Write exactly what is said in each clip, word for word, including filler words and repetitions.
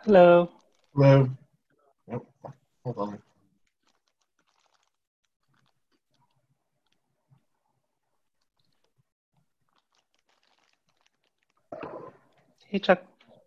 Hello. Hello. Nope. Hold on. Hey, Chuck.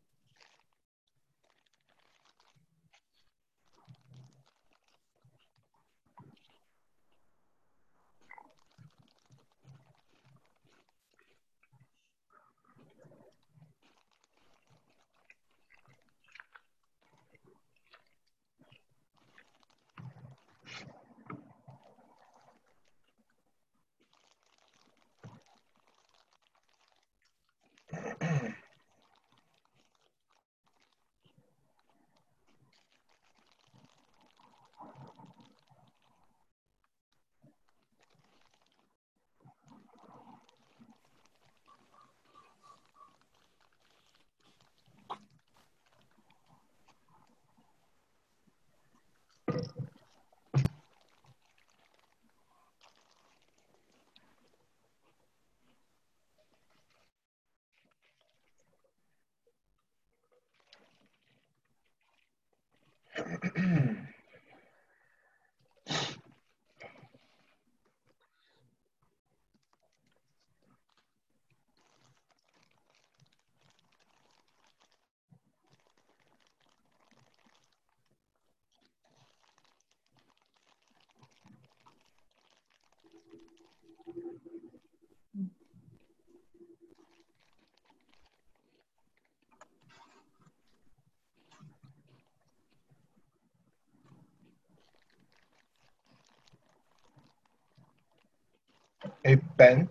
Hey, Ben,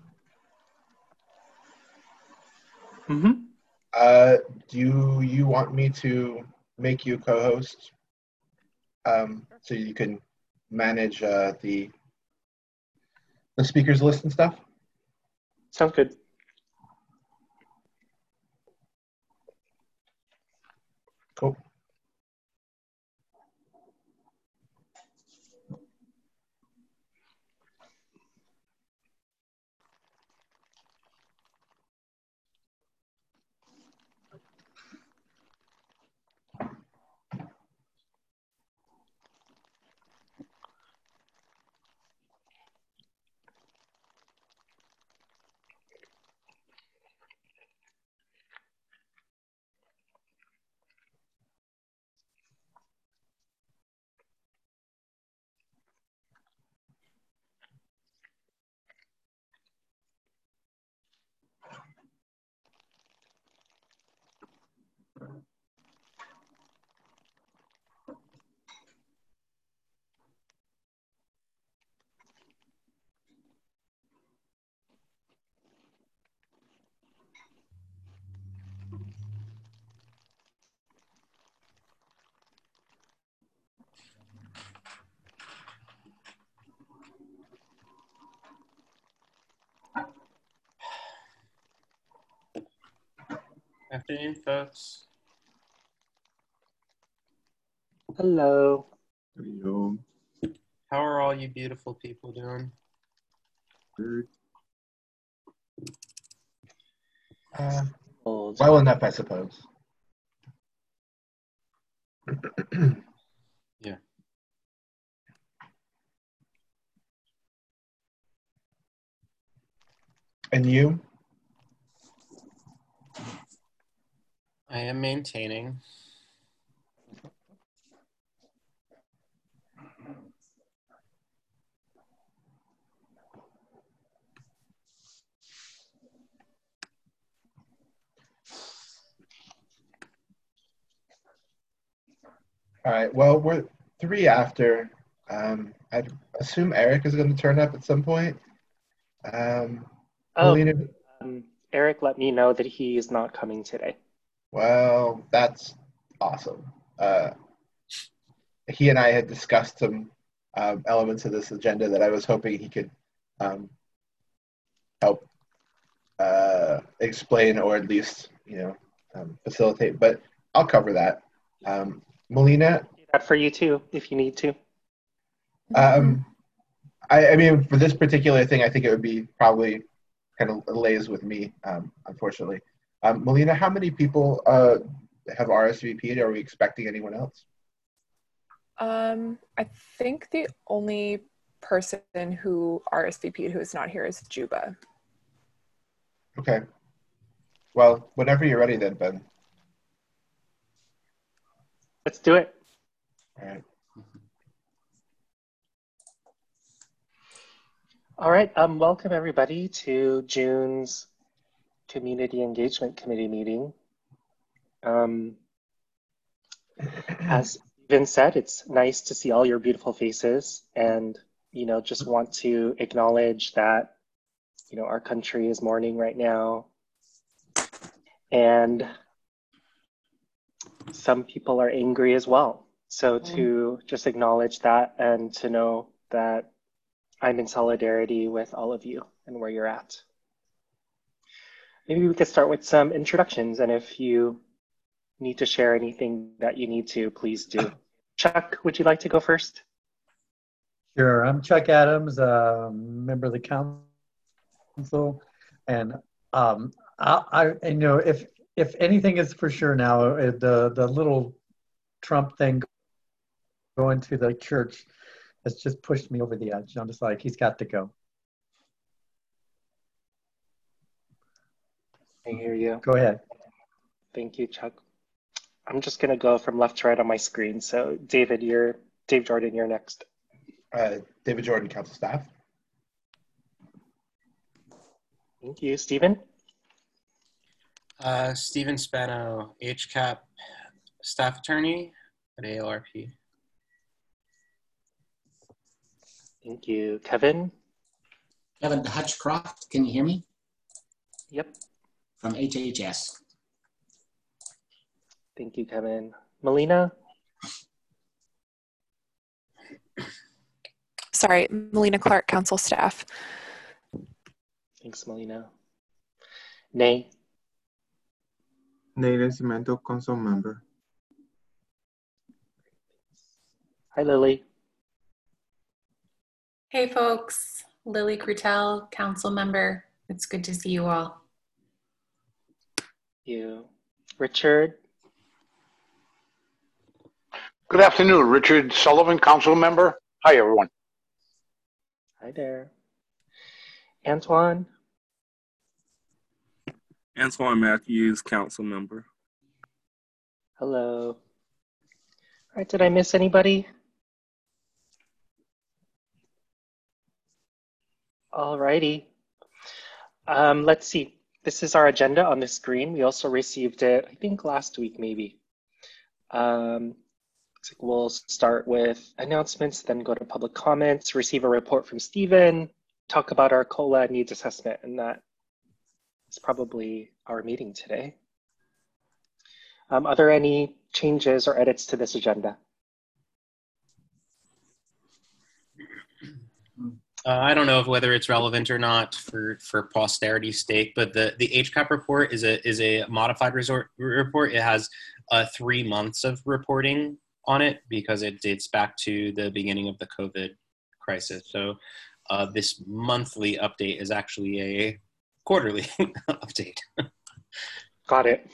Mm-hmm. uh, do you want me to make you co-host um, so you can manage uh, the the speakers list and stuff? Sounds good. Cool. Afternoon, folks. Hello. Yo, How are all you beautiful people doing? good. Uh, Old. well enough, I suppose. Yeah. And you? I am maintaining. All right. Well, we're three after. Um, I assume Eric is going to turn up at some point. Um, Oh, Melina, um, Eric let me know that he is not coming today. well, that's awesome. Uh, he and I had discussed some um, elements of this agenda that I was hoping he could um, help uh, explain or at least you know um, facilitate. But I'll cover that. Um, Melina, Do that for you too, if you need to. um, I, I mean, for this particular thing, I think it would be probably kind of lays with me, um, unfortunately. Um, Melina, how many people uh, have R S V P'd? Are we expecting anyone else? Um, I think the only person who R S V P'd who is not here is Juba. Okay. Well, whenever you're ready then, Ben. Let's do it. All right. All right. Um, welcome everybody to June's Community Engagement Committee meeting. Um, as Stephen said, it's nice to see all your beautiful faces, and you know, just want to acknowledge that you know our country is mourning right now, and some people are angry as well. So to just acknowledge that and to know that I'm in solidarity with all of you and where you're at. Maybe we could start with some introductions, and if you need to share anything that you need to, please do. Chuck, would you like to go first? Sure. I'm Chuck Adams, uh, member of the council, and um, I, I, you know, if if anything is for sure now, uh, the the little Trump thing going to the church has just pushed me over the edge. I'm just like, he's got to go. I hear you. Go ahead. Thank you, Chuck. I'm just going to go from left to right on my screen. So David, you're Dave Jordan, you're next. Uh, David Jordan, council staff. Thank you. Stephen? Uh, Stephen Spano, H C A P staff attorney at A L R P. Thank you. Kevin? Kevin Hutchcroft, can you hear me? Yep. From H H S. Thank you, Kevin. Melina? Sorry, Melina Clark, council staff. Thanks, Melina. Nay? Nate Cemento, council member. Hi, Lily. Hey folks, Lily Crutel, council member. It's good to see you all. You. Richard? Good afternoon, Richard Sullivan, council member. Hi, everyone. Hi there. Antoine? Antoine Matthews, council member. Hello. All right, did I miss anybody? All righty. Um, let's see. This is our agenda on the screen. We also received it, I think last week maybe. Um, looks like we'll start with announcements, then go to public comments, receive a report from Stephen, talk about our COLA needs assessment, and that is probably our meeting today. Um, are there any changes or edits to this agenda? Uh, I don't know if whether it's relevant or not for, for posterity's sake, but the, the H C A P report is a is a modified resort report. It has uh, three months of reporting on it because it dates back to the beginning of the COVID crisis. So uh, this monthly update is actually a quarterly update. Got it.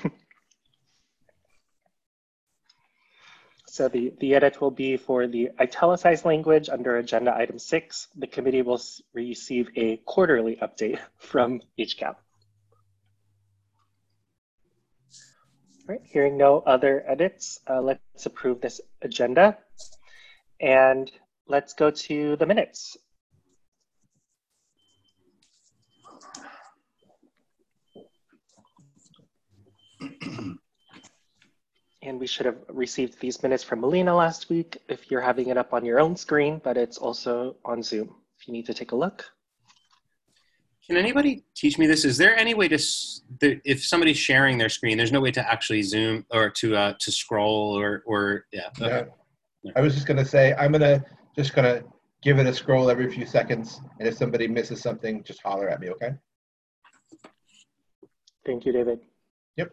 So the, the edit will be for the italicized language under agenda item six. The committee will receive a quarterly update from H C A P. All right, hearing no other edits, uh, let's approve this agenda. And let's go to the minutes. And we should have received these minutes from Melina last week if you're having it up on your own screen, but it's also on Zoom if you need to take a look. Can anybody teach me this? Is there any way to, if somebody's sharing their screen, there's no way to actually zoom or to uh, to scroll or, or yeah. Okay. No. I was just going to say, I'm going to just going to give it a scroll every few seconds. And if somebody misses something, just holler at me, okay? Thank you, David. Yep.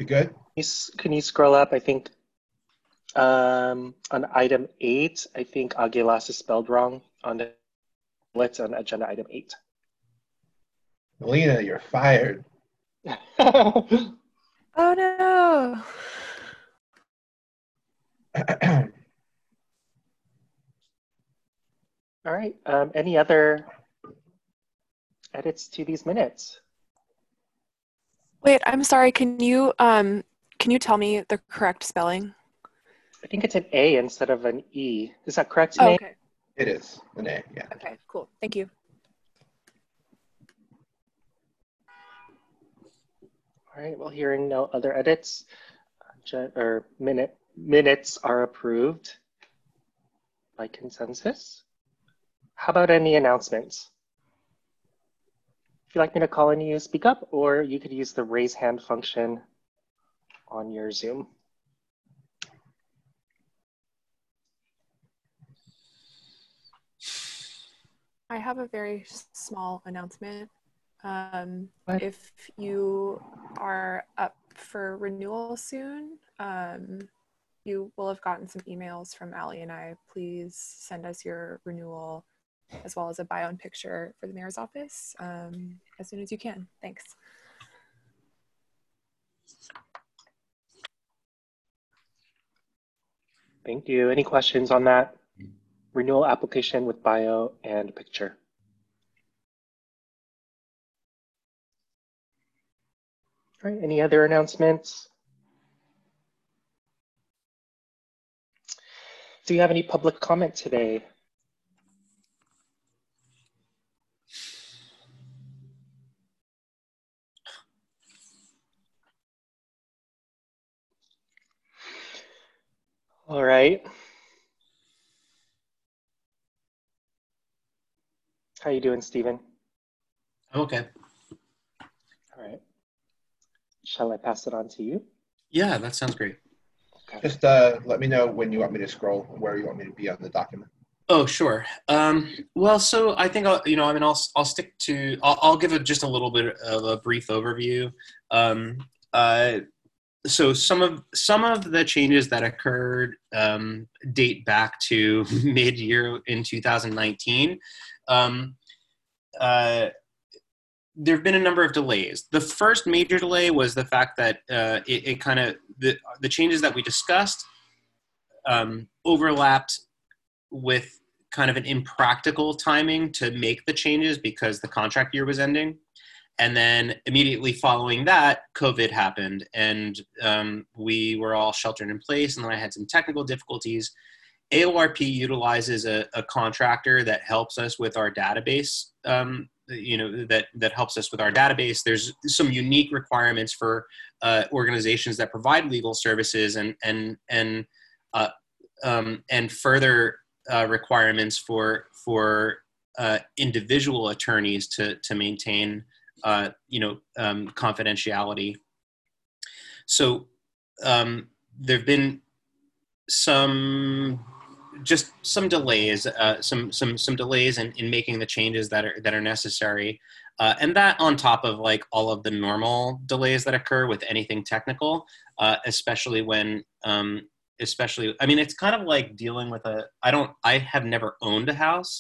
We good? Can you, s- can you scroll up? I think um, on item eight, I think Aguilas is spelled wrong on the let's on agenda item eight. Melina, you're fired. Oh no. All right. Um, any other edits to these minutes? Wait, I'm sorry. Can you um can you tell me the correct spelling? I think it's an A instead of an E. Is that correct, Oh, Nate? okay. It is an A, yeah. Okay, cool. Thank you. All right. Well, hearing no other edits, uh, or minute minutes are approved by consensus. How about any announcements? If you'd like me to call on you, speak up, or you could use the raise hand function on your Zoom. I have a very small announcement. Um, What? if you are up for renewal soon, um, you will have gotten some emails from Allie and I. Please send us your renewal as well as a bio and picture for the mayor's office um, as soon as you can. Thanks. Thank you. Any questions on that renewal application with bio and picture? All right, any other announcements? Do you have any public comment today? All right. How you doing, Stephen? I'm okay. All right. Shall I pass it on to you? Yeah, that sounds great. Okay. Just uh, let me know when you want me to scroll, where you want me to be on the document. Oh, sure. Um, well, so I think I'll, you know, I mean, I'll I'll stick to I'll, I'll give it just a little bit of a brief overview. Um, uh, so some of some of the changes that occurred um, date back to mid-year in two thousand nineteen. Um, uh, there have been a number of delays. The first major delay was the fact that uh, it, it kind of the the changes that we discussed um, overlapped with kind of an impractical timing to make the changes because the contract year was ending. And then immediately following that, COVID happened and um, we were all sheltered in place. And then I had some technical difficulties. A O R P utilizes a, a contractor that helps us with our database, um, you know, that, that helps us with our database. There's some unique requirements for uh, organizations that provide legal services and, and, and, uh, um, and further Uh, requirements for for uh, individual attorneys to to maintain uh, you know um, confidentiality. So um, there've been some just some delays, uh, some some some delays in, in making the changes that are that are necessary, uh, and that on top of like all of the normal delays that occur with anything technical, uh, especially when. Um, especially, I mean, it's kind of like dealing with a, I don't, I have never owned a house,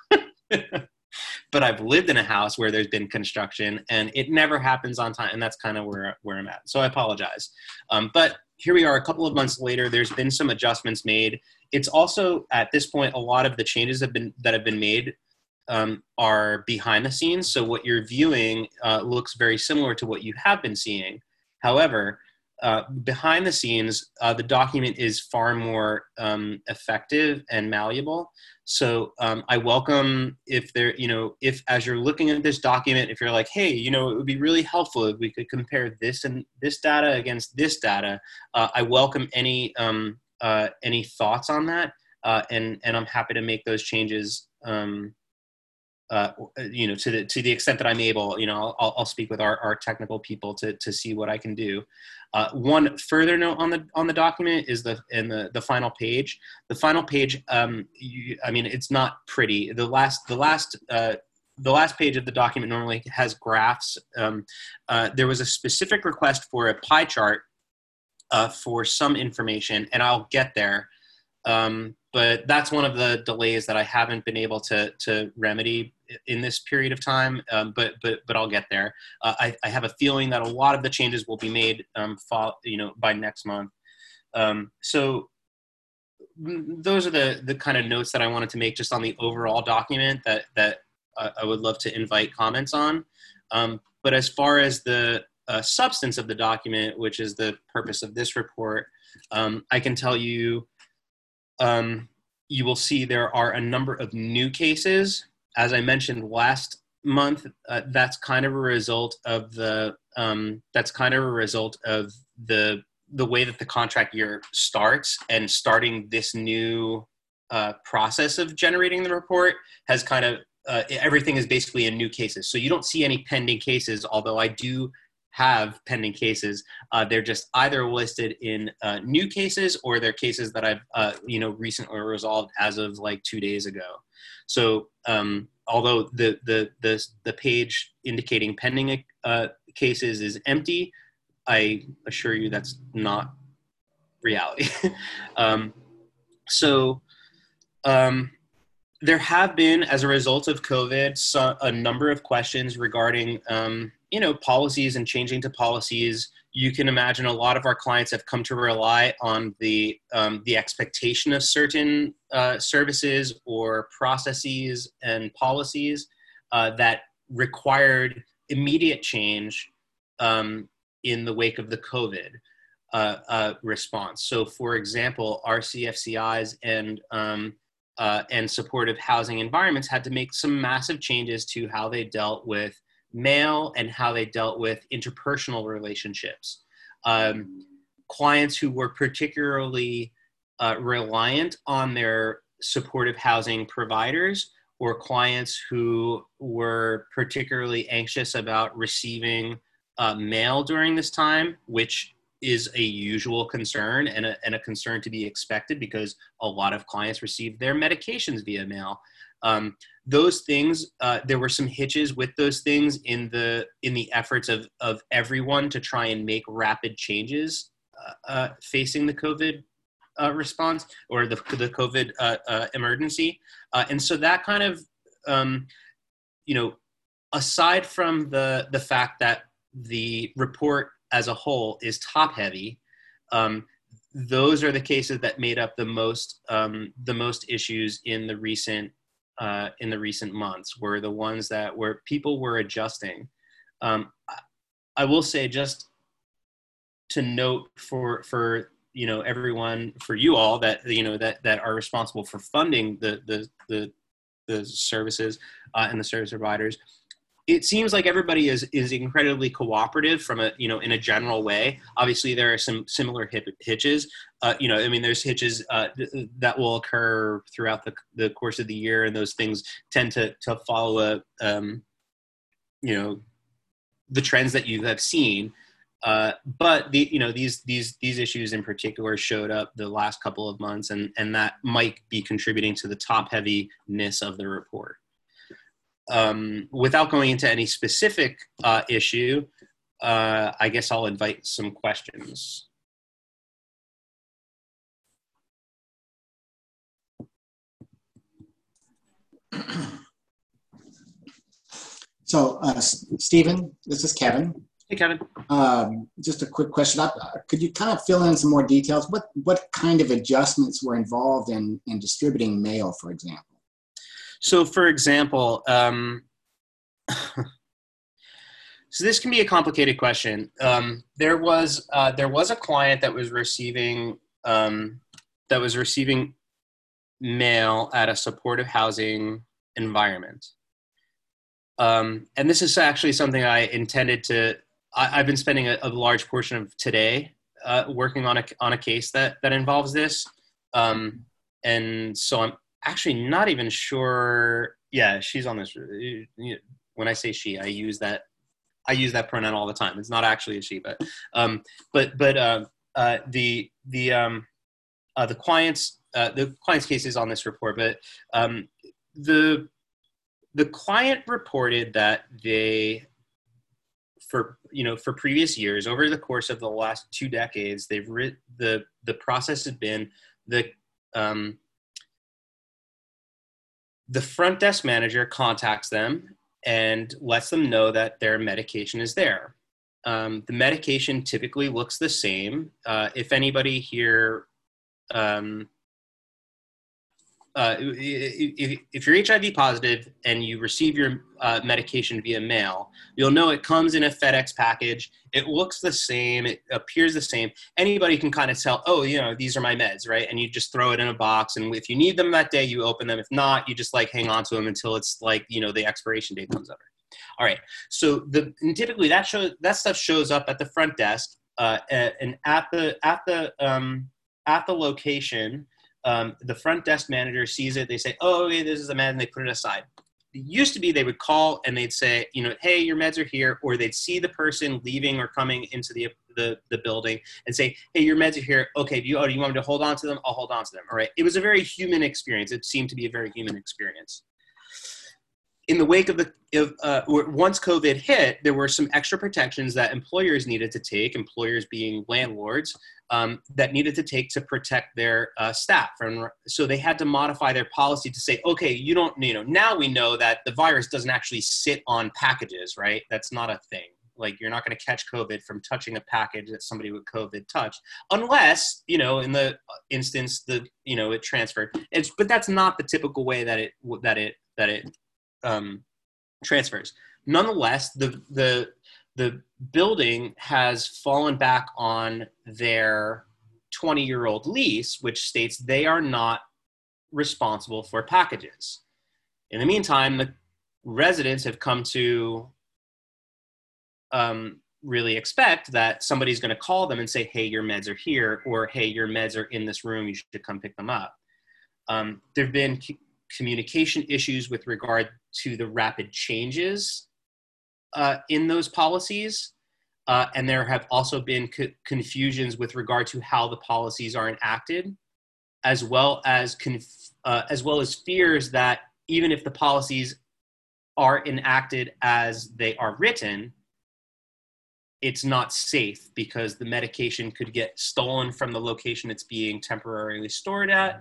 but I've lived in a house where there's been construction and it never happens on time. And that's kind of where, where I'm at. So I apologize. Um, but here we are a couple of months later, there's been some adjustments made. It's also at this point, a lot of the changes have been, that have been made um, are behind the scenes. So what you're viewing uh, looks very similar to what you have been seeing. However, Uh, behind the scenes, uh, the document is far more um, effective and malleable. So um, I welcome if there, you know, if as you're looking at this document, if you're like, hey, you know, it would be really helpful if we could compare this and this data against this data. Uh, I welcome any um, uh, any thoughts on that, uh, and and I'm happy to make those changes. Um, Uh, you know, to the to the extent that I'm able, you know, I'll, I'll speak with our, our technical people to to see what I can do. Uh, one further note on the on the document is the in the the final page. The final page, um, you, I mean, it's not pretty. The last the last uh, the last page of the document normally has graphs. Um, uh, there was a specific request for a pie chart uh, for some information, and I'll get there. Um, but that's one of the delays that I haven't been able to to remedy in this period of time. Um, but but but I'll get there. Uh, I, I have a feeling that a lot of the changes will be made, um, fall, you know, by next month. Um, so those are the the kind of notes that I wanted to make just on the overall document that that uh, I would love to invite comments on. Um, but as far as the uh, substance of the document, which is the purpose of this report, um, I can tell you. Um, you will see there are a number of new cases. As I mentioned last month, uh, that's kind of a result of the um, that's kind of a result of the the way that the contract year starts, and starting this new uh, process of generating the report has kind of uh, everything is basically in new cases. So you don't see any pending cases, although I do have pending cases. Uh, they're just either listed in uh, new cases, or they're cases that I've uh, you know recently resolved as of like two days ago. So um, although the the the the page indicating pending uh, cases is empty, I assure you that's not reality. um, so um, there have been, as a result of COVID, so a number of questions regarding um, you know, policies and changing to policies. You can imagine a lot of our clients have come to rely on the um, the expectation of certain uh, services or processes and policies uh, that required immediate change um, in the wake of the COVID uh, uh, response. So, for example, our C F C Is and um, uh, and supportive housing environments had to make some massive changes to how they dealt with mail and how they dealt with interpersonal relationships. Um, clients who were particularly uh, reliant on their supportive housing providers, or clients who were particularly anxious about receiving uh, mail during this time, which is a usual concern and a, and a concern to be expected because a lot of clients receive their medications via mail. Um, those things, uh, there were some hitches with those things in the in the efforts of of everyone to try and make rapid changes uh, uh, facing the COVID uh, response or the the COVID uh, uh, emergency, uh, and so that kind of um, you know, aside from the the fact that the report as a whole is top heavy, um, those are the cases that made up the most um, the most issues in the recent. Uh, in the recent months were the ones that where people were adjusting. Um, I will say, just to note for for you know everyone, for you all that you know that that are responsible for funding the the the, the services uh, and the service providers. It seems like everybody is is incredibly cooperative from a you know in a general way. Obviously, there are some similar hip, hitches. Uh, you know, I mean, there's hitches uh, th- that will occur throughout the the course of the year, and those things tend to to follow a um, you know the trends that you have seen. Uh, but the you know these these these issues in particular showed up the last couple of months, and and that might be contributing to the top heaviness of the report. Um, without going into any specific uh, issue, uh, I guess I'll invite some questions. So, uh, Stephen, this is Kevin. Hey, Kevin. Um, just a quick question. Uh, could you kind of fill in some more details? What what kind of adjustments were involved in, in distributing mail, for example? So, for example, um, so this can be a complicated question. Um, there was uh, there was a client that was receiving um, that was receiving mail at a supportive housing environment, um, and this is actually something I intended to. I, I've been spending a, a large portion of today uh, working on a on a case that that involves this, um, and so I'm. Actually, not even sure. Yeah, she's on this. When I say she, I use that. I use that pronoun all the time. It's not actually a she, but um, but but uh, uh, the the um, uh, the clients uh, the client's case is on this report. But um, the the client reported that they for, you know, for previous years, over the course of the last two decades, they've writ the, the process has been the, um, the front desk manager contacts them and lets them know that their medication is there. Um, the medication typically looks the same. Uh, if anybody here, um, uh, if, if you're H I V positive and you receive your uh, medication via mail, you'll know it comes in a FedEx package. It looks the same. It appears the same. Anybody can kind of tell, oh, you know, these are my meds, right? And you just throw it in a box. And if you need them that day, you open them. If not, you just like hang on to them until it's like, you know, the expiration date comes over. All right. So the and typically that shows that stuff shows up at the front desk uh, and at the at the um, at the location. Um, the front desk manager sees it. They say, oh, okay, this is a med, and they put it aside. It used to be they would call and they'd say, you know, hey, your meds are here, or they'd see the person leaving or coming into the the, the building and say, hey, your meds are here. Okay, do you, oh, do you want me to hold on to them? I'll hold on to them. All right. It was a very human experience. It seemed to be a very human experience. In the wake of the, of, uh, once COVID hit, there were some extra protections that employers needed to take, employers being landlords, um, that needed to take to protect their uh, staff. And so they had to modify their policy to say, okay, you don't, you know, now we know that the virus doesn't actually sit on packages, right? That's not a thing. Like, you're not going to catch COVID from touching a package that somebody with COVID touched, unless, you know, in the instance the, you know, it transferred. It's, but that's not the typical way that it, that it, that it, Um, transfers. Nonetheless, the the the building has fallen back on their twenty-year-old lease, which states they are not responsible for packages. In the meantime, the residents have come to um, really expect that somebody's going to call them and say, hey, your meds are here, or hey, your meds are in this room, you should come pick them up. Um, there have been communication issues with regard to the rapid changes uh, in those policies. Uh, and there have also been co confusions with regard to how the policies are enacted, as well as, conf uh, as well as fears that even if the policies are enacted as they are written, it's not safe because the medication could get stolen from the location it's being temporarily stored at,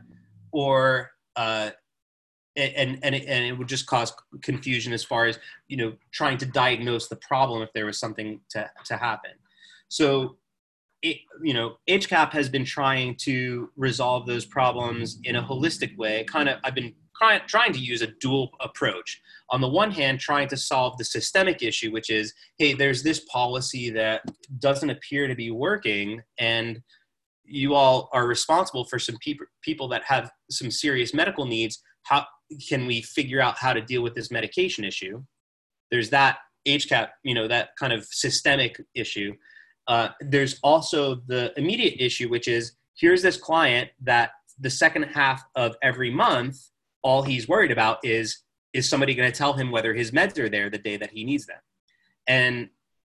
or uh, And, and, it, and it would just cause confusion as far as, you know, trying to diagnose the problem if there was something to, to happen. So, it, you know, H C A P has been trying to resolve those problems in a holistic way. Kind of, I've been trying, trying to use a dual approach. On the one hand, trying to solve the systemic issue, which is, hey, there's this policy that doesn't appear to be working, and you all are responsible for some people people that have some serious medical needs. How can we figure out how to deal with this medication issue? There's that H C A P, you know, that kind of systemic issue. Uh, there's also the immediate issue, which is, here's this client that the second half of every month, all he's worried about is, is somebody going to tell him whether his meds are there the day that he needs them? And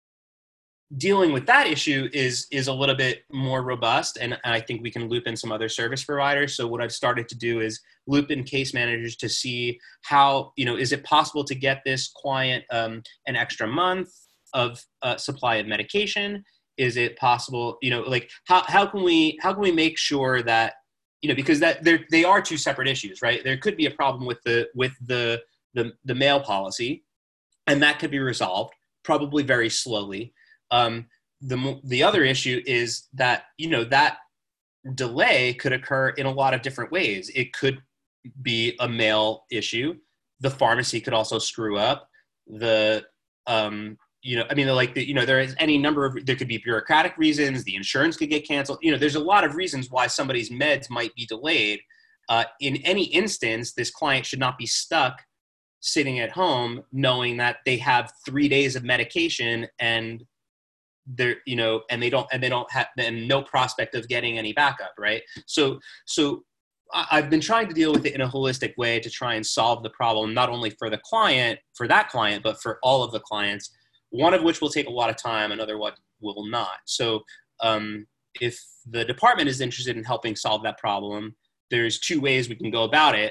dealing with that issue is is a little bit more robust, and I think we can loop in some other service providers. So what I've started to do is loop in case managers to see how, you know, is it possible to get this client um, an extra month of uh, supply of medication? Is it possible, you know, like how how can we how can we make sure that, you know, because that they they are two separate issues, right? There could be a problem with the with the the the mail policy, and that could be resolved probably very slowly. Um, the, the other issue is that, you know, that delay could occur in a lot of different ways. It could be a mail issue. The pharmacy could also screw up. The, um, you know, I mean, like, the, you know, there is any number of, there could be bureaucratic reasons. The insurance could get canceled. You know, there's a lot of reasons why somebody's meds might be delayed. Uh, in any instance, this client should not be stuck sitting at home knowing that they have three days of medication and they're, you know, and they don't, and they don't have, and no prospect of getting any backup, right? So, so I've been trying to deal with it in a holistic way to try and solve the problem, not only for the client, for that client, but for all of the clients, one of which will take a lot of time, another one will not. So um, if the department is interested in helping solve that problem, there's two ways we can go about it.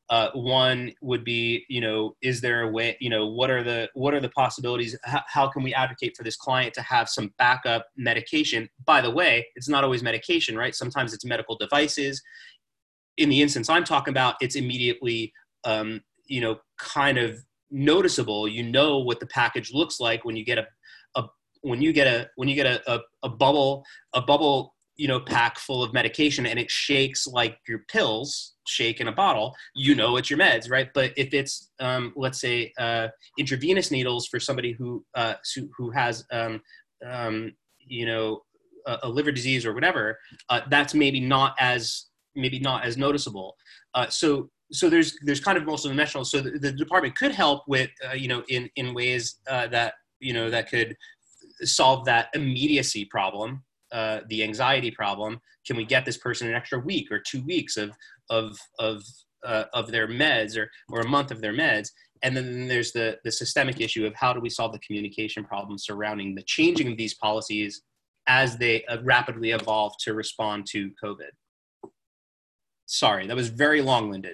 Uh, one would be, you know, is there a way, you know, what are the, what are the possibilities? How, how can we advocate for this client to have some backup medication? By the way, it's not always medication, right? Sometimes it's medical devices. In the instance I'm talking about, it's immediately, um, you know, kind of noticeable. You know what the package looks like when you get a, a when you get a, when you get a, a, a bubble, a bubble, you know, pack full of medication and it shakes like your pills shake in a bottle, you know, it's your meds, right? But if it's, um, let's say, uh, intravenous needles for somebody who, uh, who has, um, um, you know, a, a liver disease or whatever, uh, that's maybe not as, maybe not as noticeable. Uh, so, so there's, there's kind of multidimensional. So the, the department could help with, uh, you know, in, in ways uh, that, you know, that could solve that immediacy problem. Uh, the anxiety problem. Can we get this person an extra week or two weeks of of of uh, of their meds, or or a month of their meds? And then there's the the systemic issue of how do we solve the communication problem surrounding the changing of these policies as they uh, rapidly evolve to respond to COVID. Sorry, that was very long-winded.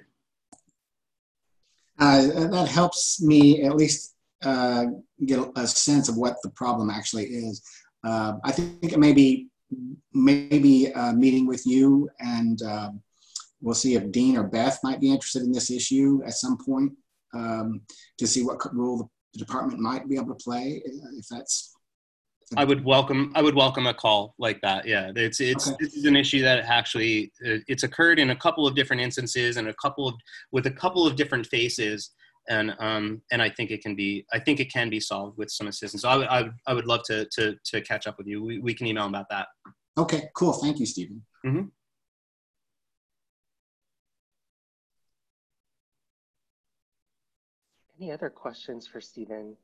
Uh, that helps me at least uh, get a sense of what the problem actually is. Uh, I think it may be maybe a meeting with you, and um, we'll see if Dean or Beth might be interested in this issue at some point um, to see what role the department might be able to play. If that's, I would welcome. I would welcome a call like that. Yeah, it's it's okay. This is an issue that actually it's occurred in a couple of different instances and a couple of with a couple of different faces. And um and I think it can be I think it can be solved with some assistance. So I would I would, I would love to to to catch up with you. We we can email about that. Okay, cool. Thank you, Stephen. Mm-hmm. Any other questions for Stephen?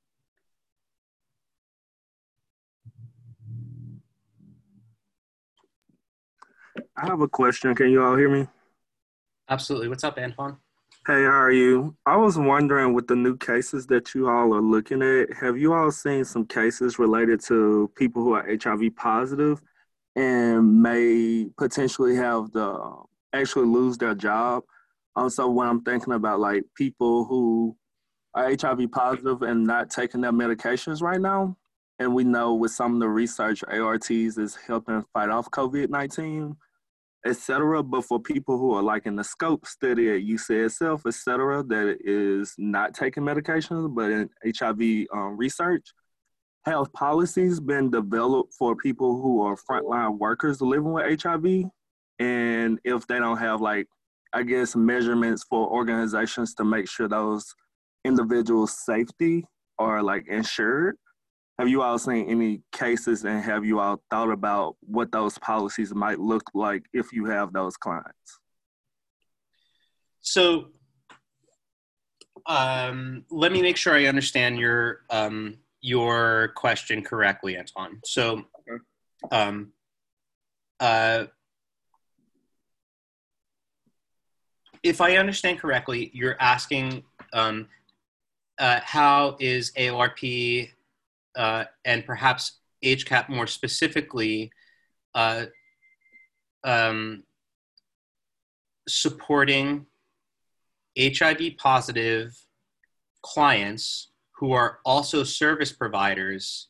I have a question. Can you all hear me? Absolutely. What's up, Antoine? Hey, how are you? I was wondering, with the new cases that you all are looking at, have you all seen some cases related to people who are H I V positive and may potentially have the actually lose their job? Also, when I'm thinking about like people who are H I V positive and not taking their medications right now, and we know with some of the research, A R Ts is helping fight off COVID nineteen. Et cetera. But for people who are like in the SCOPE study at U C S F, et cetera, that is not taking medications, but in H I V um, research, have policies been developed for people who are frontline workers living with H I V? And if they don't have like, I guess, measurements for organizations to make sure those individuals' safety are like insured, have you all seen any cases, and have you all thought about what those policies might look like if you have those clients? So um, let me make sure I understand your um, your question correctly, Antoine. So um, uh, if I understand correctly, you're asking um, uh, how is A O R P Uh, and perhaps H CAP more specifically, uh, um, supporting H I V positive clients who are also service providers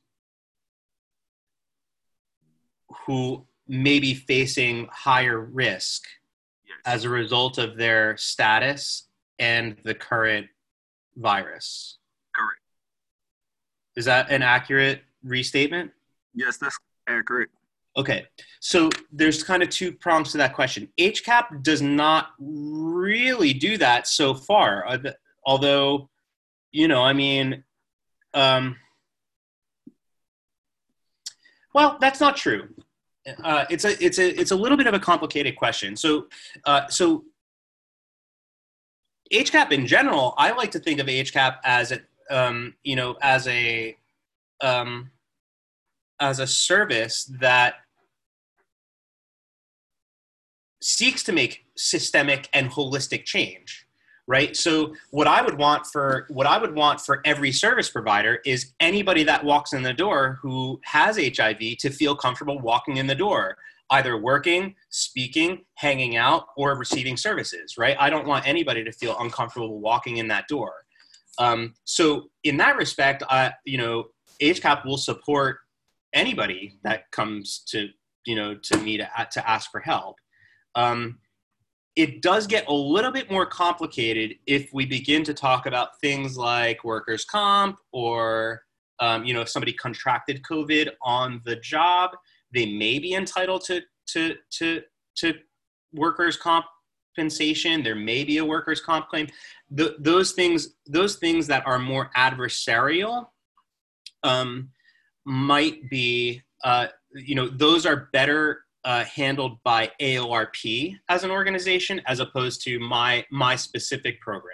who may be facing higher risk yes. as a result of their status and the current virus. Correct. Is that an accurate restatement? Yes, that's accurate. Okay, so there's kind of two prongs to that question. H CAP does not really do that so far, although, you know, I mean, um, well, that's not true. Uh, it's a it's a it's a little bit of a complicated question. So, uh, so H CAP in general, I like to think of H CAP as a um, you know as a um, as a service that seeks to make systemic and holistic change, right? So what I would want for what I would want for every service provider is anybody that walks in the door who has H I V to feel comfortable walking in the door. either working, speaking, hanging out, or receiving services, right? I don't want anybody to feel uncomfortable walking in that door. Um, so in that respect, I, you know, H C A P will support anybody that comes to, you know, to me to, to ask for help. Um, it does get a little bit more complicated if we begin to talk about things like workers' comp or, um, you know, if somebody contracted COVID on the job, they may be entitled to, to, to, to workers' compensation. There may be a workers' comp claim. The, those things, those things that are more adversarial um, might be, uh, you know, those are better uh, handled by A O R P as an organization as opposed to my, my specific program.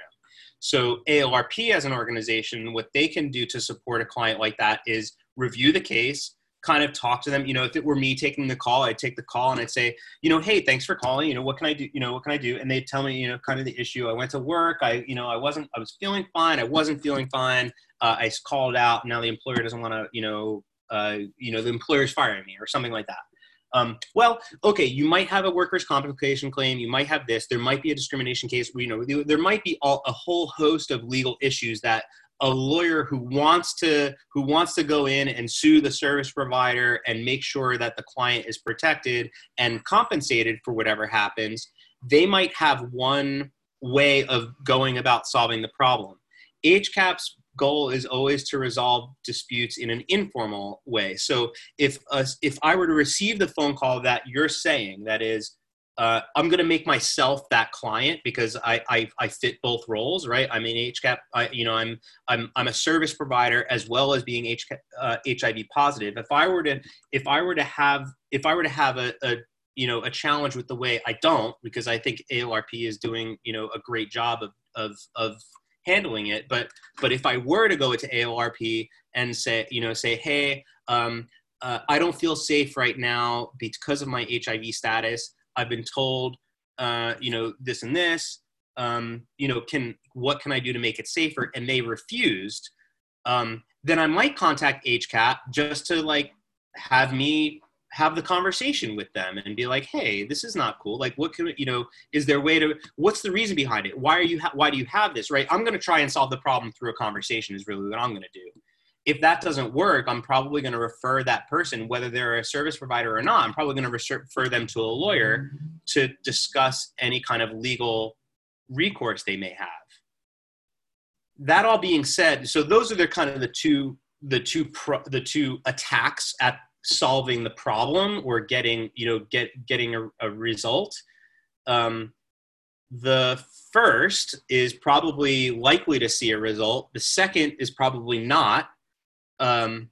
So A O R P as an organization, what they can do to support a client like that is review the case, kind of talk to them. You know, if it were me taking the call, I'd take the call and I'd say, you know, hey, thanks for calling. You know, what can I do? You know, what can I do? And they'd tell me, you know, kind of the issue. I went to work. I, you know, I wasn't, I was feeling fine. I wasn't feeling fine. Uh, I called out. Now the employer doesn't want to, you know, uh, you know, the employer's firing me or something like that. Um, well, okay, you might have a workers' compensation claim. You might have this. There might be a discrimination case. You know, there might be all, a whole host of legal issues that a lawyer who wants to who wants to go in and sue the service provider and make sure that the client is protected and compensated for whatever happens, they might have one way of going about solving the problem. H C A P's goal is always to resolve disputes in an informal way. So if uh, if I were to receive the phone call that you're saying, that is, uh, I'm going to make myself that client because I, I I fit both roles, right? I'm in H C A P. I, you know, I'm I'm I'm a service provider as well as being H, uh, H I V positive. If I were to if I were to have if I were to have a, a you know a challenge with the way I don't, because I think A O R P is doing you know a great job of of of handling it. But but if I were to go to A O R P and say, you know, say, hey, um, uh, I don't feel safe right now because of my H I V status. I've been told, uh, you know, this and this, um, you know, can, what can I do to make it safer? And they refused. Um, then I might contact H C A P just to like have me have the conversation with them and be like, hey, this is not cool. Like, what can, you know, is there a way to, what's the reason behind it? Why are you, ha- why do you have this, right? I'm going to try and solve the problem through a conversation is really what I'm going to do. If that doesn't work, I'm probably going to refer that person, whether they're a service provider or not, I'm probably going to refer them to a lawyer to discuss any kind of legal recourse they may have. That all being said, so those are the kind of the two, the two, pro, the two attacks at solving the problem or getting, you know, get getting a, a result. Um, the first is probably likely to see a result. The second is probably not. Um,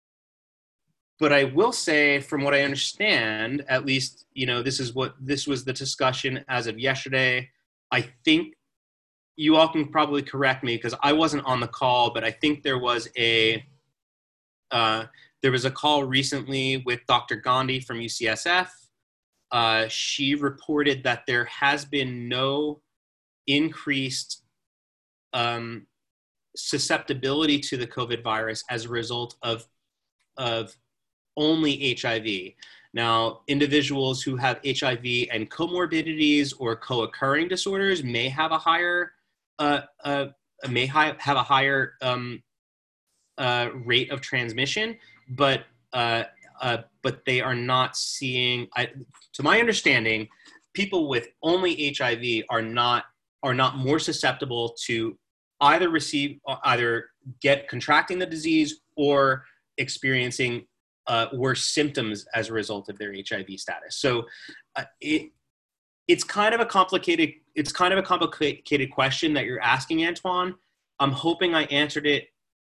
but I will say, from what I understand, at least, you know, this is what this was the discussion as of yesterday. I think you all can probably correct me because I wasn't on the call, but I think there was a uh, there was a call recently with Doctor Gandhi from U C S F. Uh, she reported that there has been no increased um, susceptibility to the COVID virus as a result of, of only H I V. Now, individuals who have H I V and comorbidities or co-occurring disorders may have a higher, uh, uh, may hi- have a higher um, uh, rate of transmission, but uh, uh, but they are not seeing. I, to my understanding, people with only H I V are not are not more susceptible to either receive, either get contracting the disease or experiencing uh, worse symptoms as a result of their H I V status. So uh, it it's kind of a complicated it's kind of a complicated question that you're asking, Antoine. I'm hoping I answered it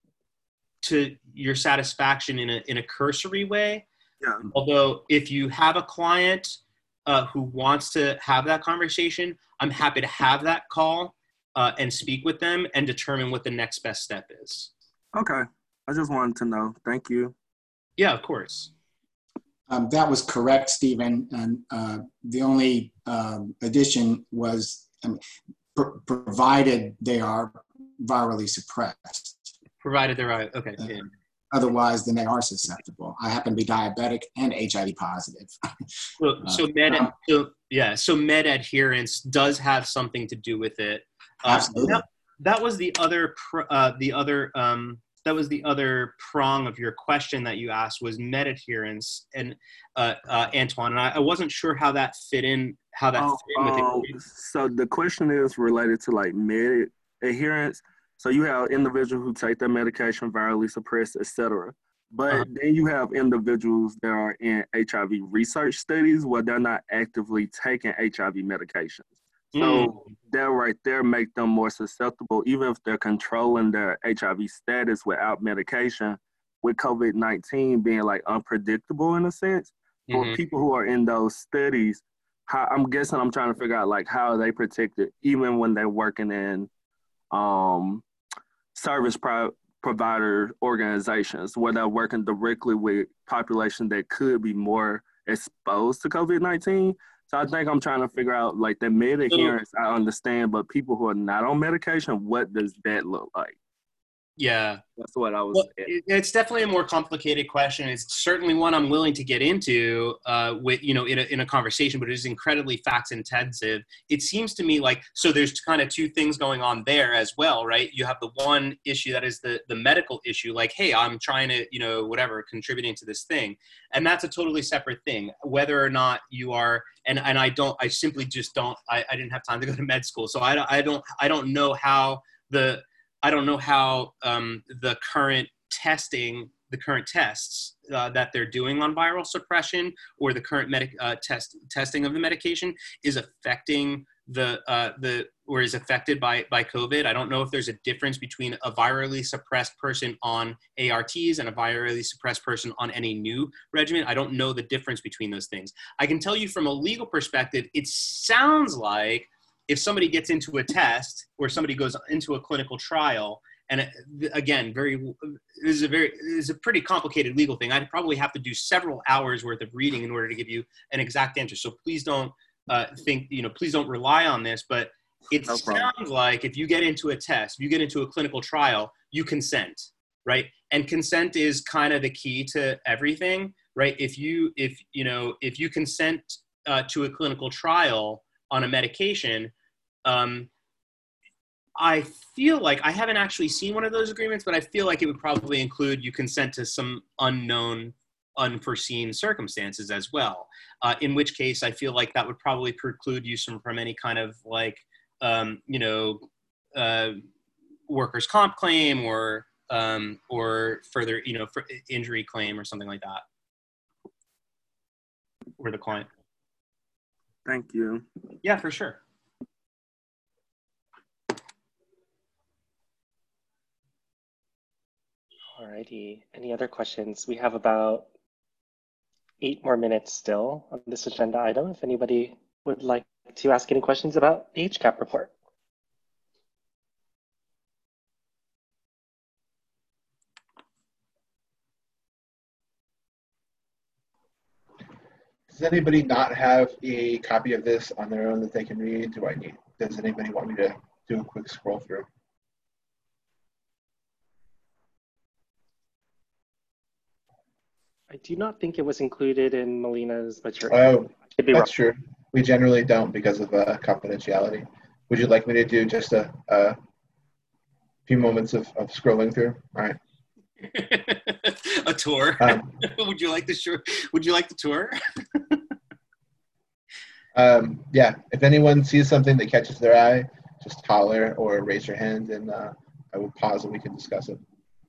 to your satisfaction in a in a cursory way. Yeah. Although if you have a client uh, who wants to have that conversation, I'm happy to have that call uh, and speak with them and determine what the next best step is. Okay. I just wanted to know. Thank you. Yeah, of course. Um, that was correct, Stephen. And uh, the only um, addition was I mean, pr- provided they are virally suppressed. Provided they're right. Okay. Yeah. otherwise, then they are susceptible. I happen to be diabetic and H I V positive. So, Uh, so med, um, so, yeah, so med adherence does have something to do with it. Uh, Absolutely. That, that was the other, pr- uh, the other, um, that was the other prong of your question that you asked was med adherence, and uh, uh, Antoine, and I, I wasn't sure how that fit in, how that Oh, fit in with oh, it. so the question is related to like med adherence. So you have individuals who take their medication, virally suppressed, et cetera. But Uh-huh. then you have individuals that are in H I V research studies where they're not actively taking H I V medications. So Mm. that right there make them more susceptible, even if they're controlling their H I V status without medication, with COVID nineteen being like unpredictable in a sense. For Mhm. people who are in those studies, how, I'm guessing I'm trying to figure out like how are they protected even when they're working in um, service pro- provider organizations where they're working directly with population that could be more exposed to COVID nineteen. So I think I'm trying to figure out like the med adherence, I understand, but people who are not on medication, what does that look like? Yeah. That's what I was Well, saying. it, it's definitely a more complicated question. It's certainly one I'm willing to get into uh, with, you know, in a, in a conversation, but it is incredibly facts intensive. It seems to me like, so there's kind of two things going on there as well, right? You have the one issue that is the, the medical issue, like, hey, I'm trying to, you know, whatever, contributing to this thing. And that's a totally separate thing, whether or not you are, and, and I don't, I simply just don't, I, I didn't have time to go to med school. So I, I don't, I don't know how the, I don't know how um, the current testing, the current tests uh, that they're doing on viral suppression or the current medic uh, test testing of the medication is affecting the uh, the or is affected by by COVID. I don't know if there's a difference between a virally suppressed person on A R Ts and a virally suppressed person on any new regimen. I don't know the difference between those things. I can tell you from a legal perspective, it sounds like if somebody gets into a test or somebody goes into a clinical trial, and it, again, very, this is a very, this is a pretty complicated legal thing. I'd probably have to do several hours worth of reading in order to give you an exact answer. So please don't uh, think, you know, please don't rely on this, but it No problem. sounds like if you get into a test, if you get into a clinical trial, you consent, right? And consent is kind of the key to everything, right? If you, if, you know, if you consent uh, to a clinical trial on a medication, um, I feel like I haven't actually seen one of those agreements, but I feel like it would probably include you consent to some unknown, unforeseen circumstances as well. Uh, in which case, I feel like that would probably preclude you from, from any kind of like, um, you know, uh, workers' comp claim or um, or further, you know, for injury claim or something like that, or the client. Thank you. Yeah, for sure. Alrighty, any other questions? We have about eight more minutes still on this agenda item. If anybody would like to ask any questions about the H CAP report. Does anybody not have a copy of this on their own that they can read? Do I need, does anybody want me to do a quick scroll through? I do not think it was included in Melina's material. Oh, Could be that's wrong. true. We generally don't because of uh, confidentiality. Would you like me to do just a, a few moments of, of scrolling through? All right. A tour. Um, would you like the tour? Would you like the tour? um, yeah, if anyone sees something that catches their eye, just holler or raise your hand and uh, I will pause and we can discuss it.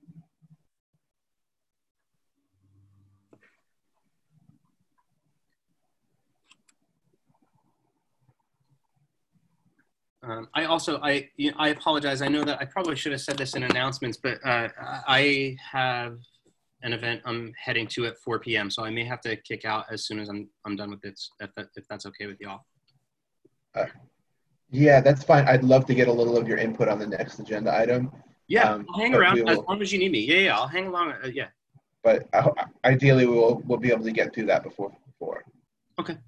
Um, I also, I, you know, I apologize. I know that I probably should have said this in announcements, but uh, I have an event I'm heading to at four P M So I may have to kick out as soon as I'm I'm done with this, if, that, if that's okay with y'all. Uh, yeah, that's fine. I'd love to get a little of your input on the next agenda item. Yeah, um, I'll hang but around we as will, long as you need me. Yeah, yeah, I'll hang along. Uh, yeah. But uh, ideally, we'll we'll be able to get through that before four. Okay.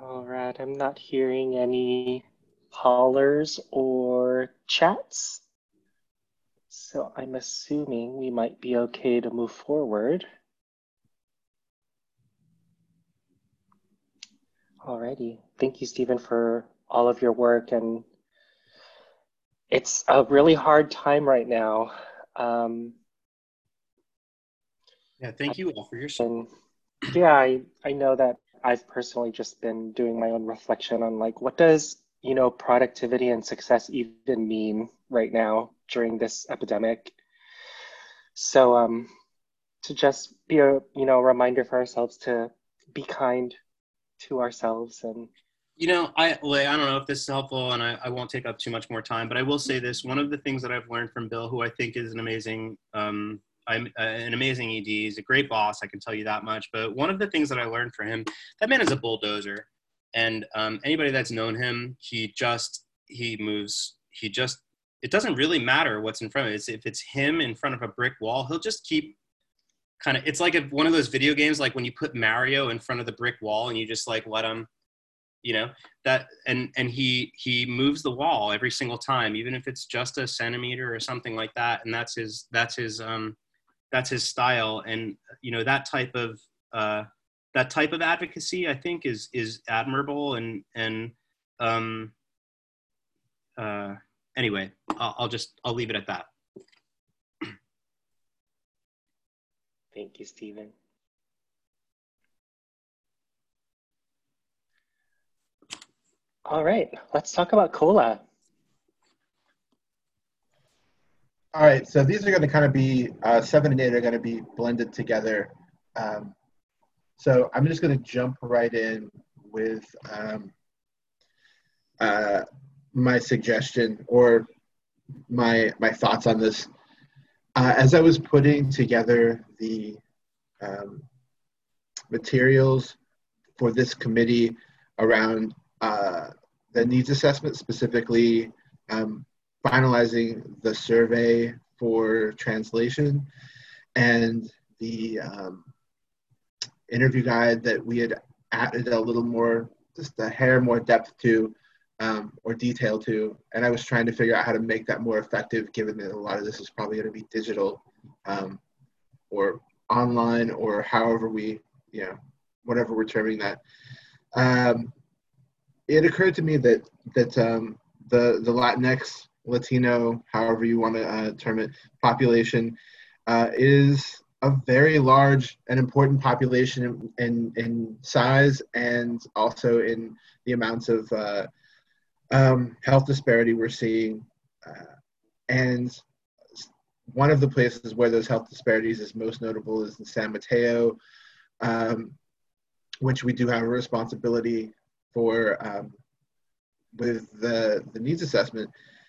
All right, I'm not hearing any hollers or chats. So I'm assuming we might be okay to move forward. Alrighty, thank you, Stephen, for all of your work. And it's a really hard time right now. Um, yeah, thank you all for your support. Yeah, I, I know that I've personally just been doing my own reflection on like, what does, you know, productivity and success even mean right now during this epidemic? So um, to just be a, you know, reminder for ourselves to be kind to ourselves. And you know, I like, I don't know if this is helpful, and I, I won't take up too much more time, but I will say this. One of the things that I've learned from Bill, who I think is an amazing um, I'm uh, an amazing E D. He's a great boss, I can tell you that much. But one of the things that I learned from him, that man is a bulldozer. And um, anybody that's known him, he just, he moves, he just, it doesn't really matter what's in front of it. It's, if it's him in front of a brick wall, he'll just keep kind of, it's like a, one of those video games, like when you put Mario in front of the brick wall and you just like let him, you know, that, and, and he, he moves the wall every single time, even if it's just a centimeter or something like that. And that's his, that's his, um, that's his style. And, you know, that type of, uh, that type of advocacy, I think is, is admirable. And, and, um, uh, anyway, I'll, I'll just, I'll leave it at that. Thank you, Stephen. All right, let's talk about COLA. All right, so these are going to kind of be, uh, seven and eight are going to be blended together. Um, so I'm just going to jump right in with um, uh, my suggestion or my, my thoughts on this. Uh, as I was putting together the um, materials for this committee around uh, the needs assessment, specifically um, finalizing the survey for translation and the um, interview guide that we had added a little more, just a hair more depth to um, or detail to. And I was trying to figure out how to make that more effective, given that a lot of this is probably going to be digital um, or online or however we, you know, whatever we're terming that. Um, it occurred to me that that um, the, the Latinx, Latino, however you want to uh, term it, population uh, is a very large and important population in, in, in size and also in the amounts of uh, um, health disparity we're seeing. Uh, and one of the places where those health disparities is most notable is in San Mateo, um, which we do have a responsibility for um, with the, the needs assessment.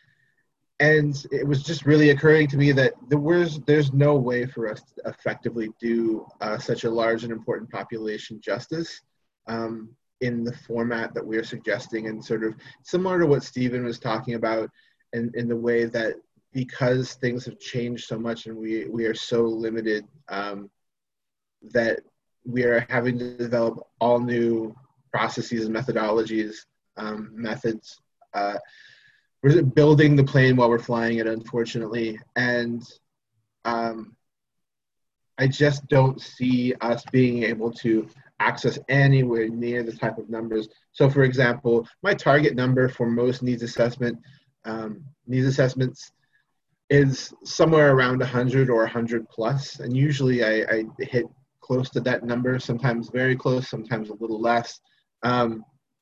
And it was just really occurring to me that there was, there's no way for us to effectively do uh, such a large and important population justice um, in the format that we're suggesting, and sort of similar to what Stephen was talking about in, in the way that because things have changed so much and we, we are so limited um, that we are having to develop all new processes and methodologies, um, methods. Uh, we're building the plane while we're flying it, unfortunately. And um, I just don't see us being able to access anywhere near the type of numbers. So for example, my target number for most needs assessment, um, needs assessments is somewhere around one hundred or one hundred plus. And usually I, I hit close to that number, sometimes very close, sometimes a little less. Um,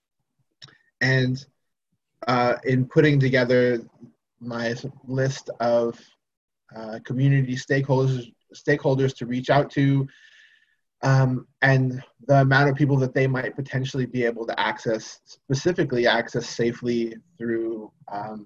and uh, in putting together my list of uh, community stakeholders, stakeholders to reach out to, um, and the amount of people that they might potentially be able to access, specifically access safely through um,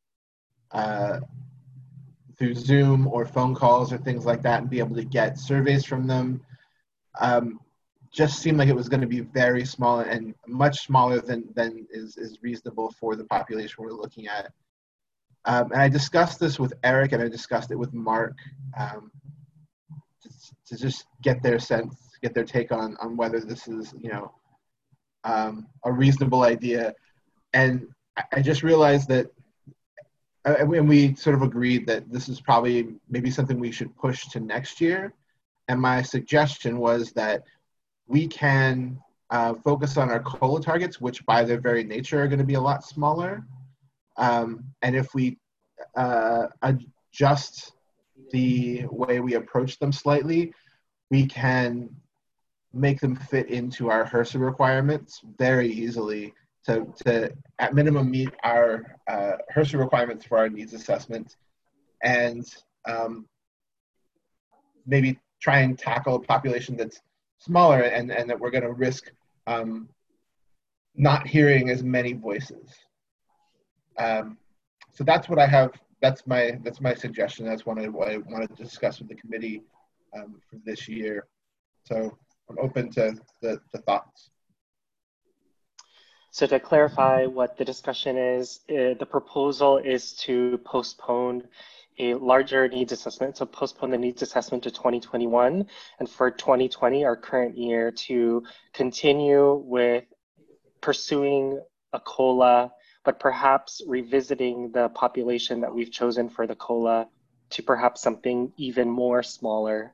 uh, through Zoom or phone calls or things like that, and be able to get surveys from them, um, just seemed like it was going to be very small and much smaller than, than is, is reasonable for the population we're looking at. Um, and I discussed this with Eric and I discussed it with Mark um, to, to just get their sense, get their take on, on whether this is, you know, um, a reasonable idea. And I just realized that, uh, and we sort of agreed that this is probably maybe something we should push to next year. And my suggestion was that we can uh, focus on our COLA targets, which by their very nature are going to be a lot smaller. Um, and if we uh, adjust the way we approach them slightly, we can make them fit into our HRSA requirements very easily to, to at minimum, meet our uh, HRSA requirements for our needs assessment, and um, maybe try and tackle a population that's smaller and, and that we're going to risk um, not hearing as many voices. Um, so that's what I have. That's my that's my suggestion. That's what I, what I wanted to discuss with the committee um, for this year. So I'm open to the, the thoughts. So to clarify what the discussion is, uh, the proposal is to postpone a larger needs assessment. So postpone the needs assessment to twenty twenty-one, and for twenty twenty, our current year, to continue with pursuing a COLA, but perhaps revisiting the population that we've chosen for the COLA to perhaps something even more smaller.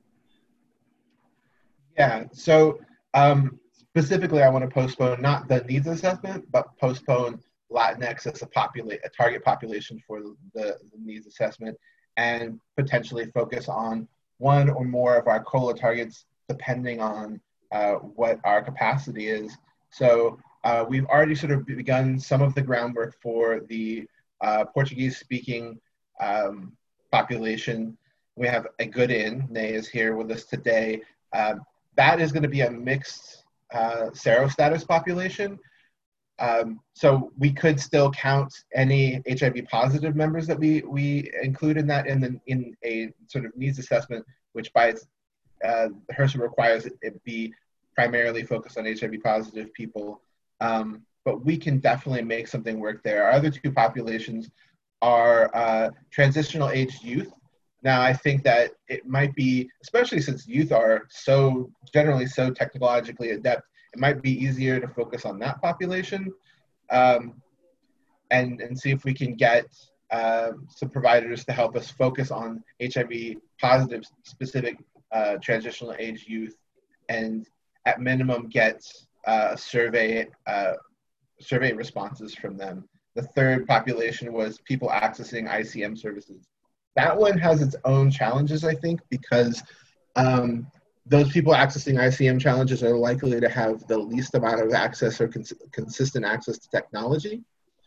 Yeah, so um, specifically I want to postpone not the needs assessment, but postpone Latinx as a, populate, a target population for the, the needs assessment, and potentially focus on one or more of our COLA targets depending on uh, what our capacity is. So uh, we've already sort of begun some of the groundwork for the uh, Portuguese-speaking um, population. We have a good in, Nay is here with us today. Um, that is going to be a mixed uh, serostatus population. Um, so we could still count any H I V positive members that we, we include in that in, the, in a sort of needs assessment, which by its, uh, HRSA requires it, it be primarily focused on H I V positive people. Um, but we can definitely make something work there. Our other two populations are uh, transitional aged youth. Now, I think that it might be, especially since youth are so generally so technologically adept, it might be easier to focus on that population um, and, and see if we can get uh, some providers to help us focus on H I V positive specific uh, transitional age youth, and at minimum get uh, survey, uh, survey responses from them. The third population was people accessing I C M services. That one has its own challenges, I think, because um, those people accessing I C M challenges are likely to have the least amount of access or cons consistent access to technology.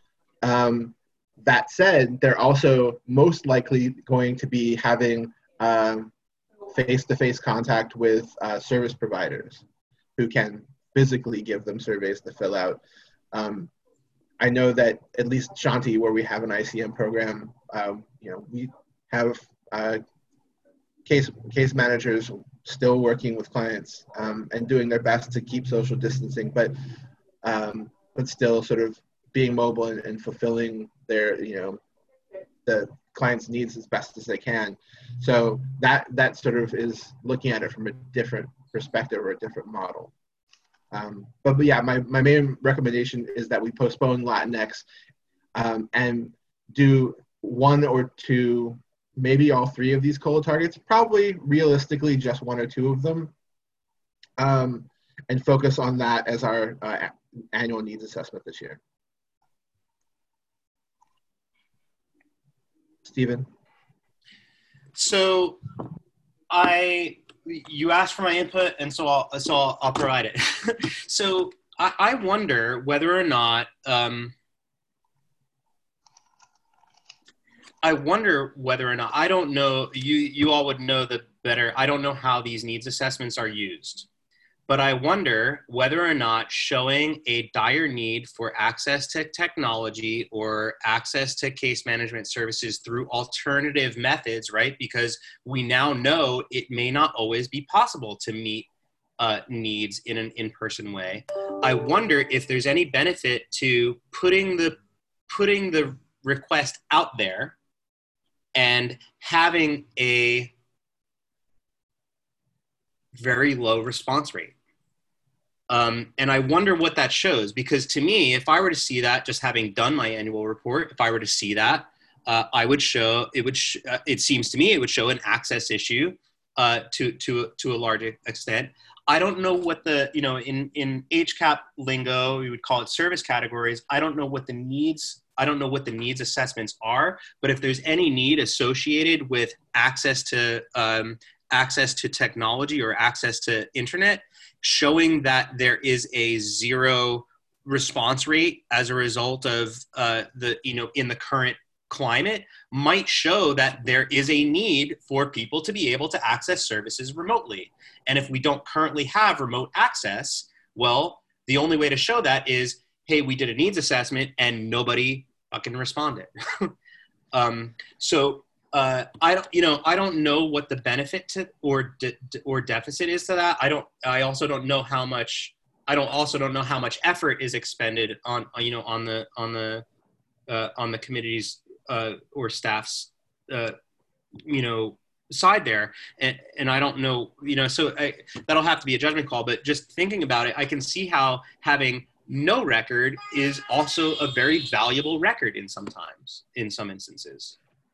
Um, that said, they're also most likely going to be having um, face-to-face contact with uh, service providers who can physically give them surveys to fill out. Um, I know that at least Shanti, where we have an I C M program, um, you know, we have uh, case case managers still working with clients um, and doing their best to keep social distancing, but um, but still sort of being mobile and, and fulfilling their, you know, the client's needs as best as they can. So that that sort of is looking at it from a different perspective or a different model. Um, but, but yeah, my, my main recommendation is that we postpone Latinx um, and do one or two, maybe all three of these COLA targets, probably realistically just one or two of them, um, and focus on that as our uh, annual needs assessment this year. Stephen? So I, you asked for my input, and so I'll, so I'll, I'll provide it. So I, I wonder whether or not, um, I wonder whether or not, I don't know, you, you all would know the better, I don't know how these needs assessments are used, but I wonder whether or not showing a dire need for access to technology or access to case management services through alternative methods, right? Because we now know it may not always be possible to meet uh, needs in an in-person way. I wonder if there's any benefit to putting the, putting the request out there and having a very low response rate. Um, and I wonder what that shows, because to me, if I were to see that, just having done my annual report, if I were to see that, uh, I would show, it would, sh- uh, it seems to me, it would show an access issue uh, to, to, to a large extent. I don't know what the, you know, in, in H CAP lingo, we would call it service categories. I don't know what the needs, I don't know what the needs assessments are, but if there's any need associated with access to, um, access to technology or access to internet, showing that there is a zero response rate as a result of uh, the, you know, in the current climate might show that there is a need for people to be able to access services remotely. And if we don't currently have remote access, well, the only way to show that is, hey, we did a needs assessment and nobody fucking responded. um, so Uh, I don't, you know, I don't know what the benefit to or de- or deficit is to that. I don't. I also don't know how much. I don't also don't know how much effort is expended on, you know, on the on the uh, on the committee's uh, or staff's, uh, you know, side there, and and I don't know, you know, so I, that'll have to be a judgment call. But just thinking about it, I can see how having no record is also a very valuable record in sometimes in some instances.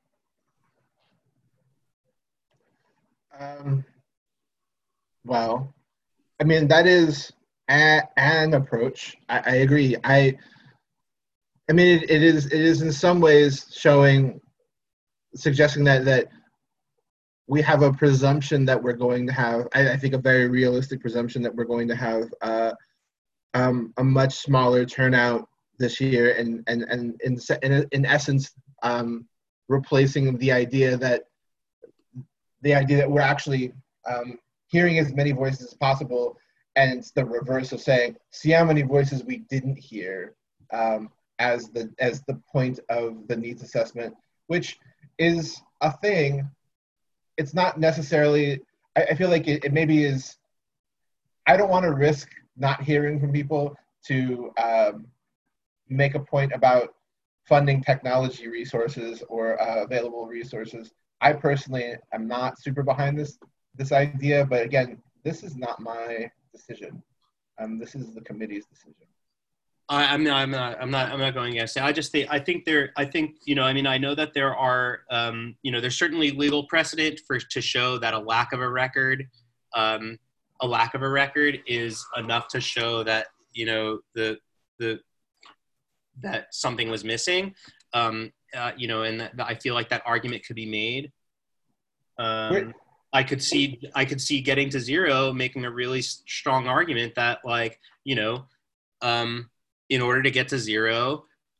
Um, well, I mean, that is a, an approach. I, I agree. I, I mean, it, it is it is in some ways showing, suggesting that that we have a presumption that we're going to have. I, I think a very realistic presumption that we're going to have uh, um, a much smaller turnout this year, and and and in in, in essence, um, replacing the idea that. The idea that we're actually um, hearing as many voices as possible, and it's the reverse of saying, see how many voices we didn't hear um, as the as the point of the needs assessment, which is a thing. It's not necessarily, I, I feel like it, it maybe is, I don't want to risk not hearing from people to um, make a point about funding technology resources or uh, available resources. I personally am not super behind this this idea, but again, this is not my decision. Um, this is the committee's decision. I, I'm not. I'm not. I'm not. I'm not going against it. I just think. I think there. I think you know. I mean, I know that there are. Um, you know, there's certainly legal precedent for to show that a lack of a record, um, a lack of a record is enough to show that you know the the that something was missing. Um, uh, you know, and that, I feel like that argument could be made. Um, I could see, I could see getting to zero, making a really strong argument that, like, you know, um, in order to get to zero,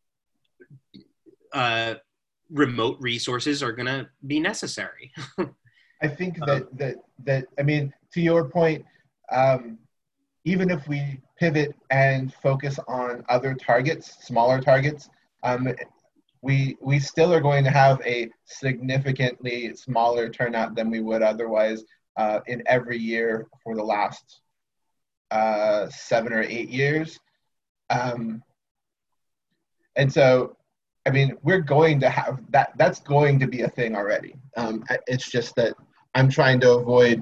uh, remote resources are going to be necessary. I think that um, that that I mean, to your point, um, even if we pivot and focus on other targets, smaller targets. Um, We, we still are going to have a significantly smaller turnout than we would otherwise uh, in every year for the last uh, seven or eight years. Um, and so, I mean, we're going to have that, that's going to be a thing already. Um, it's just that I'm trying to avoid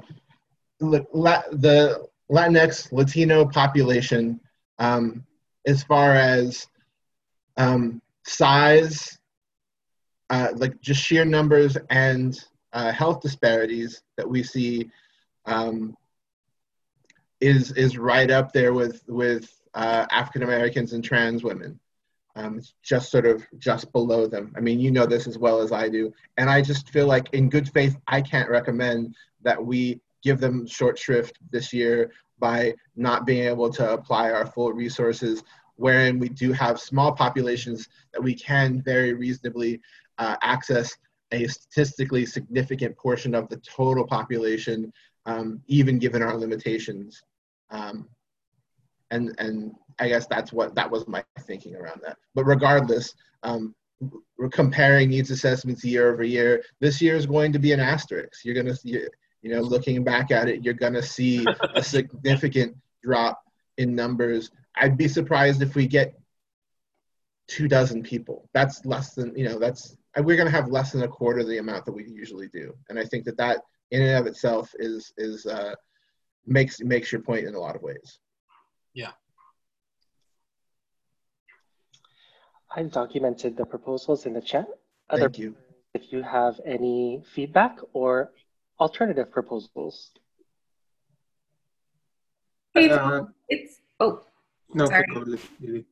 the Latinx, Latino population um, as far as um, size, uh, like just sheer numbers and uh, health disparities that we see um, is is right up there with with uh, African Americans and trans women. Um, it's just sort of just below them. I mean, you know this as well as I do, and I just feel like, in good faith, I can't recommend that we give them short shrift this year by not being able to apply our full resources, wherein we do have small populations that we can very reasonably uh, access a statistically significant portion of the total population, um, even given our limitations. Um, and and I guess that's what that was my thinking around that. But regardless, um, we're comparing needs assessments year over year. This year is going to be an asterisk. You're going to see, you know, looking back at it, you're going to see a significant drop in numbers. I'd be surprised if we get two dozen people. That's less than, you know, that's, we're going to have less than a quarter of the amount that we usually do. And I think that that in and of itself is, is uh, makes, makes your point in a lot of ways. Yeah. I've documented the proposals in the chat. Other, Thank you. if you have any feedback or alternative proposals. Hey, Uh, it's, oh, no, sorry. go, Lily.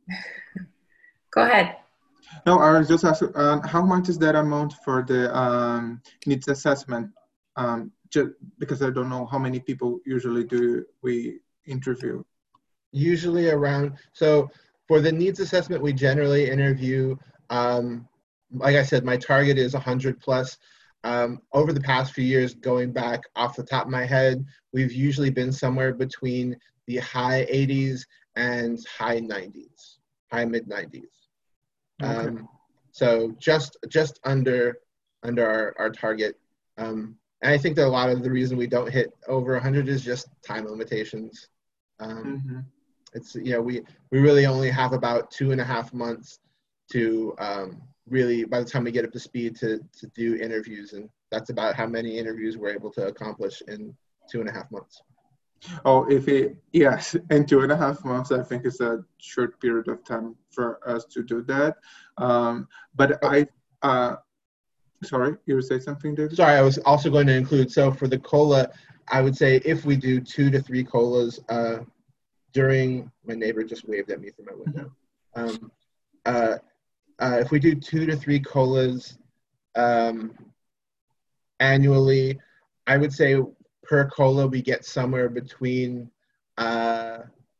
Go ahead. No, I was just asking, uh, how much is that amount for the um, needs assessment? Um, just because I don't know how many people usually do we interview. Usually around, so for the needs assessment, we generally interview, um, like I said, my target is one hundred plus. Um, over the past few years, going back off the top of my head, we've usually been somewhere between the high eighties and high nineties, high mid nineties. Okay. Um, so just just under under our, our target. Um, and I think that a lot of the reason we don't hit over one hundred is just time limitations. Um, Mm-hmm. It's, you know, we, we really only have about two and a half months to um, really, by the time we get up to speed, to, to do interviews. And that's about how many interviews we're able to accomplish in two and a half months. Oh, if it, yes, in two and a half months, I think it's a short period of time for us to do that. Um, but Oh. I, uh, sorry, you would say something, David? Sorry, I was also going to include, so for the COLA, I would say if we do two to three COLAs uh, during, my neighbor just waved at me through my window. Um, uh, uh, if we do two to three COLAs um, annually, I would say per COLA we get somewhere between uh,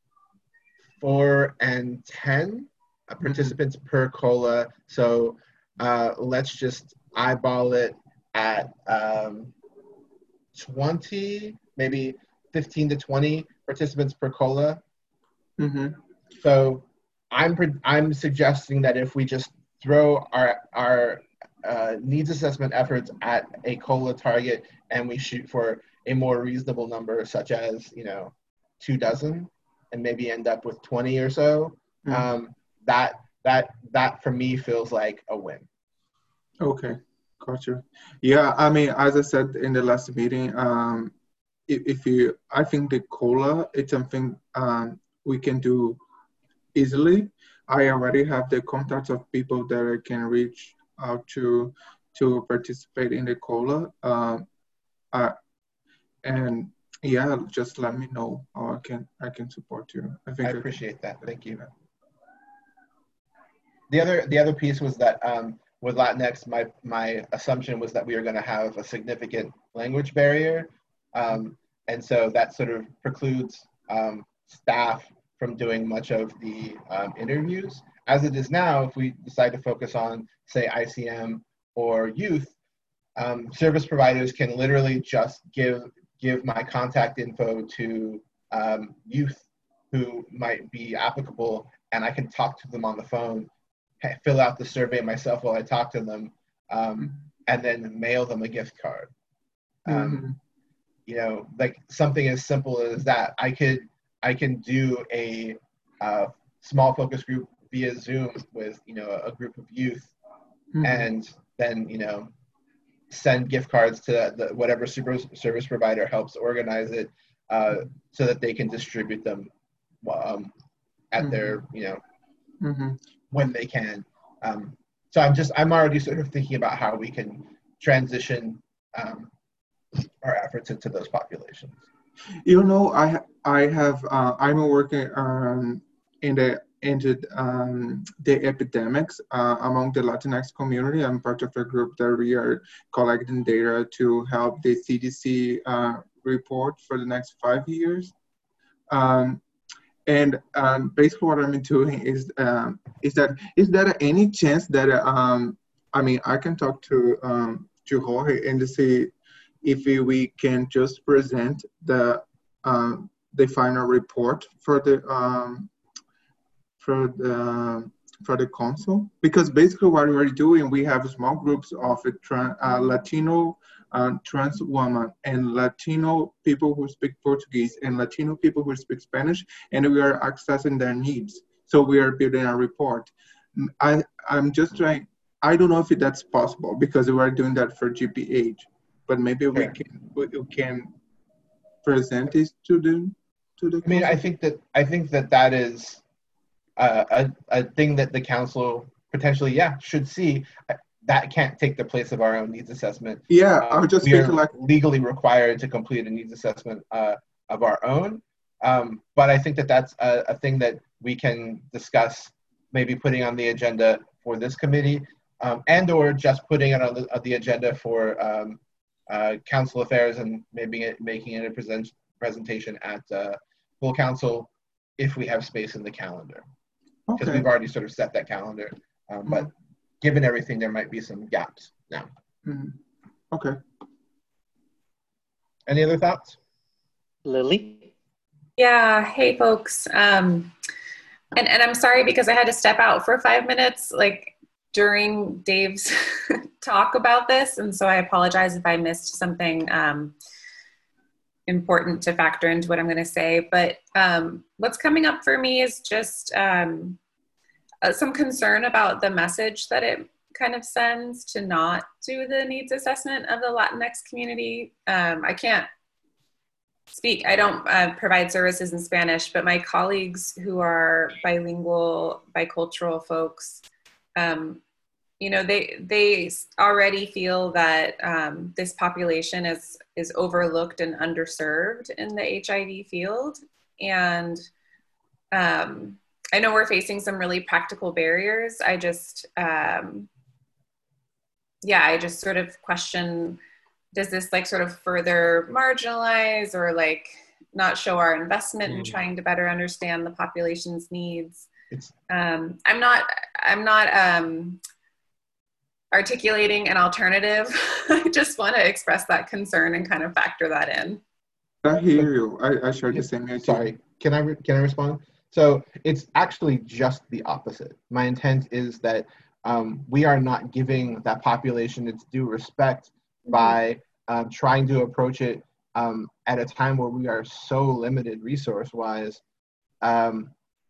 four and ten uh, participants mm-hmm. per COLA. So uh, let's just eyeball it at um, twenty, maybe fifteen to twenty participants per COLA. Mm-hmm. So I'm I'm suggesting that if we just throw our our uh, needs assessment efforts at a COLA target and we shoot for a more reasonable number, such as, you know, two dozen, and maybe end up with twenty or so, mm-hmm. um, that that that for me feels like a win. Okay, gotcha. Yeah, I mean, as I said in the last meeting, um, if, if you, I think the COLA, it's something um, we can do easily. I already have the contacts of people that I can reach out to to participate in the COLA. Um, uh, and yeah, just let me know how I can I can support you. I think I I appreciate can, that. Thank you. The other the other piece was that um, with Latinx, my my assumption was that we were going to have a significant language barrier, um, and so that sort of precludes um, staff from doing much of the um, interviews. As it is now, if we decide to focus on, say, I C M or youth, um, service providers can literally just give give my contact info to um, youth who might be applicable, and I can talk to them on the phone, fill out the survey myself while I talk to them, um, and then mail them a gift card. Um, mm-hmm. You know, like something as simple as that. I could I can do a uh, small focus group via Zoom with, you know, a group of youth, mm-hmm. and then, you know, send gift cards to the, whatever super service provider helps organize it, uh, so that they can distribute them um, at mm-hmm. their, you know, mm-hmm. when they can. Um, so I'm just, I'm already sort of thinking about how we can transition um, our efforts into those populations. You know, I I have uh, I'm working um, in the into um, the epidemics uh, among the Latinx community. I'm part of a group that we are collecting data to help the C D C uh, report for the next five years. Um, and um, basically, what I'm doing is um, is that is there any chance that um, I mean I can talk to um, to Jorge and to see if we can just present the um, the final report for the um, for the for the council, because basically what we're doing, we have small groups of a trans, uh, Latino uh, trans women and Latino people who speak Portuguese and Latino people who speak Spanish, and we are accessing their needs. So we are building a report. I I'm just trying. I don't know if that's possible because we are doing that for G P H. But maybe we can we can present this to the to the I mean, I council? think that I think that that is uh, a a thing that the council potentially, yeah, should see. That can't take the place of our own needs assessment. Yeah, I Um, was just we thinking are like, legally required to complete a needs assessment uh, of our own. Um, but I think that that's a, a thing that we can discuss, maybe putting on the agenda for this committee, um, and or just putting it on the, on the agenda for um, uh, council affairs and maybe it, making it a present, presentation at uh, full council if we have space in the calendar. Because okay. we've already sort of set that calendar. Um, but given everything, there might be some gaps now. Mm-hmm. Okay. Any other thoughts? Lily? Yeah, hey folks. Um, and, and I'm sorry because I had to step out for five minutes like during Dave's talk about this. And so I apologize if I missed something um, important to factor into what I'm gonna say. But um, what's coming up for me is just um, uh, some concern about the message that it kind of sends to not do the needs assessment of the Latinx community. Um, I can't speak, I don't uh, provide services in Spanish, but my colleagues who are bilingual, bicultural folks, um, you know, they they already feel that um, this population is is overlooked and underserved in the H I V field. And um, I know we're facing some really practical barriers. I just, um, yeah, I just sort of question, does this like sort of further marginalize or like not show our investment mm. in trying to better understand the population's needs? Um, I'm not, I'm not um, articulating an alternative. I just want to express that concern and kind of factor that in. I hear you. I, I share the same idea. Sorry, can I, re- can I respond? So it's actually just the opposite. My intent is that um, we are not giving that population its due respect mm-hmm. by um, trying to approach it um, at a time where we are so limited resource-wise. Um,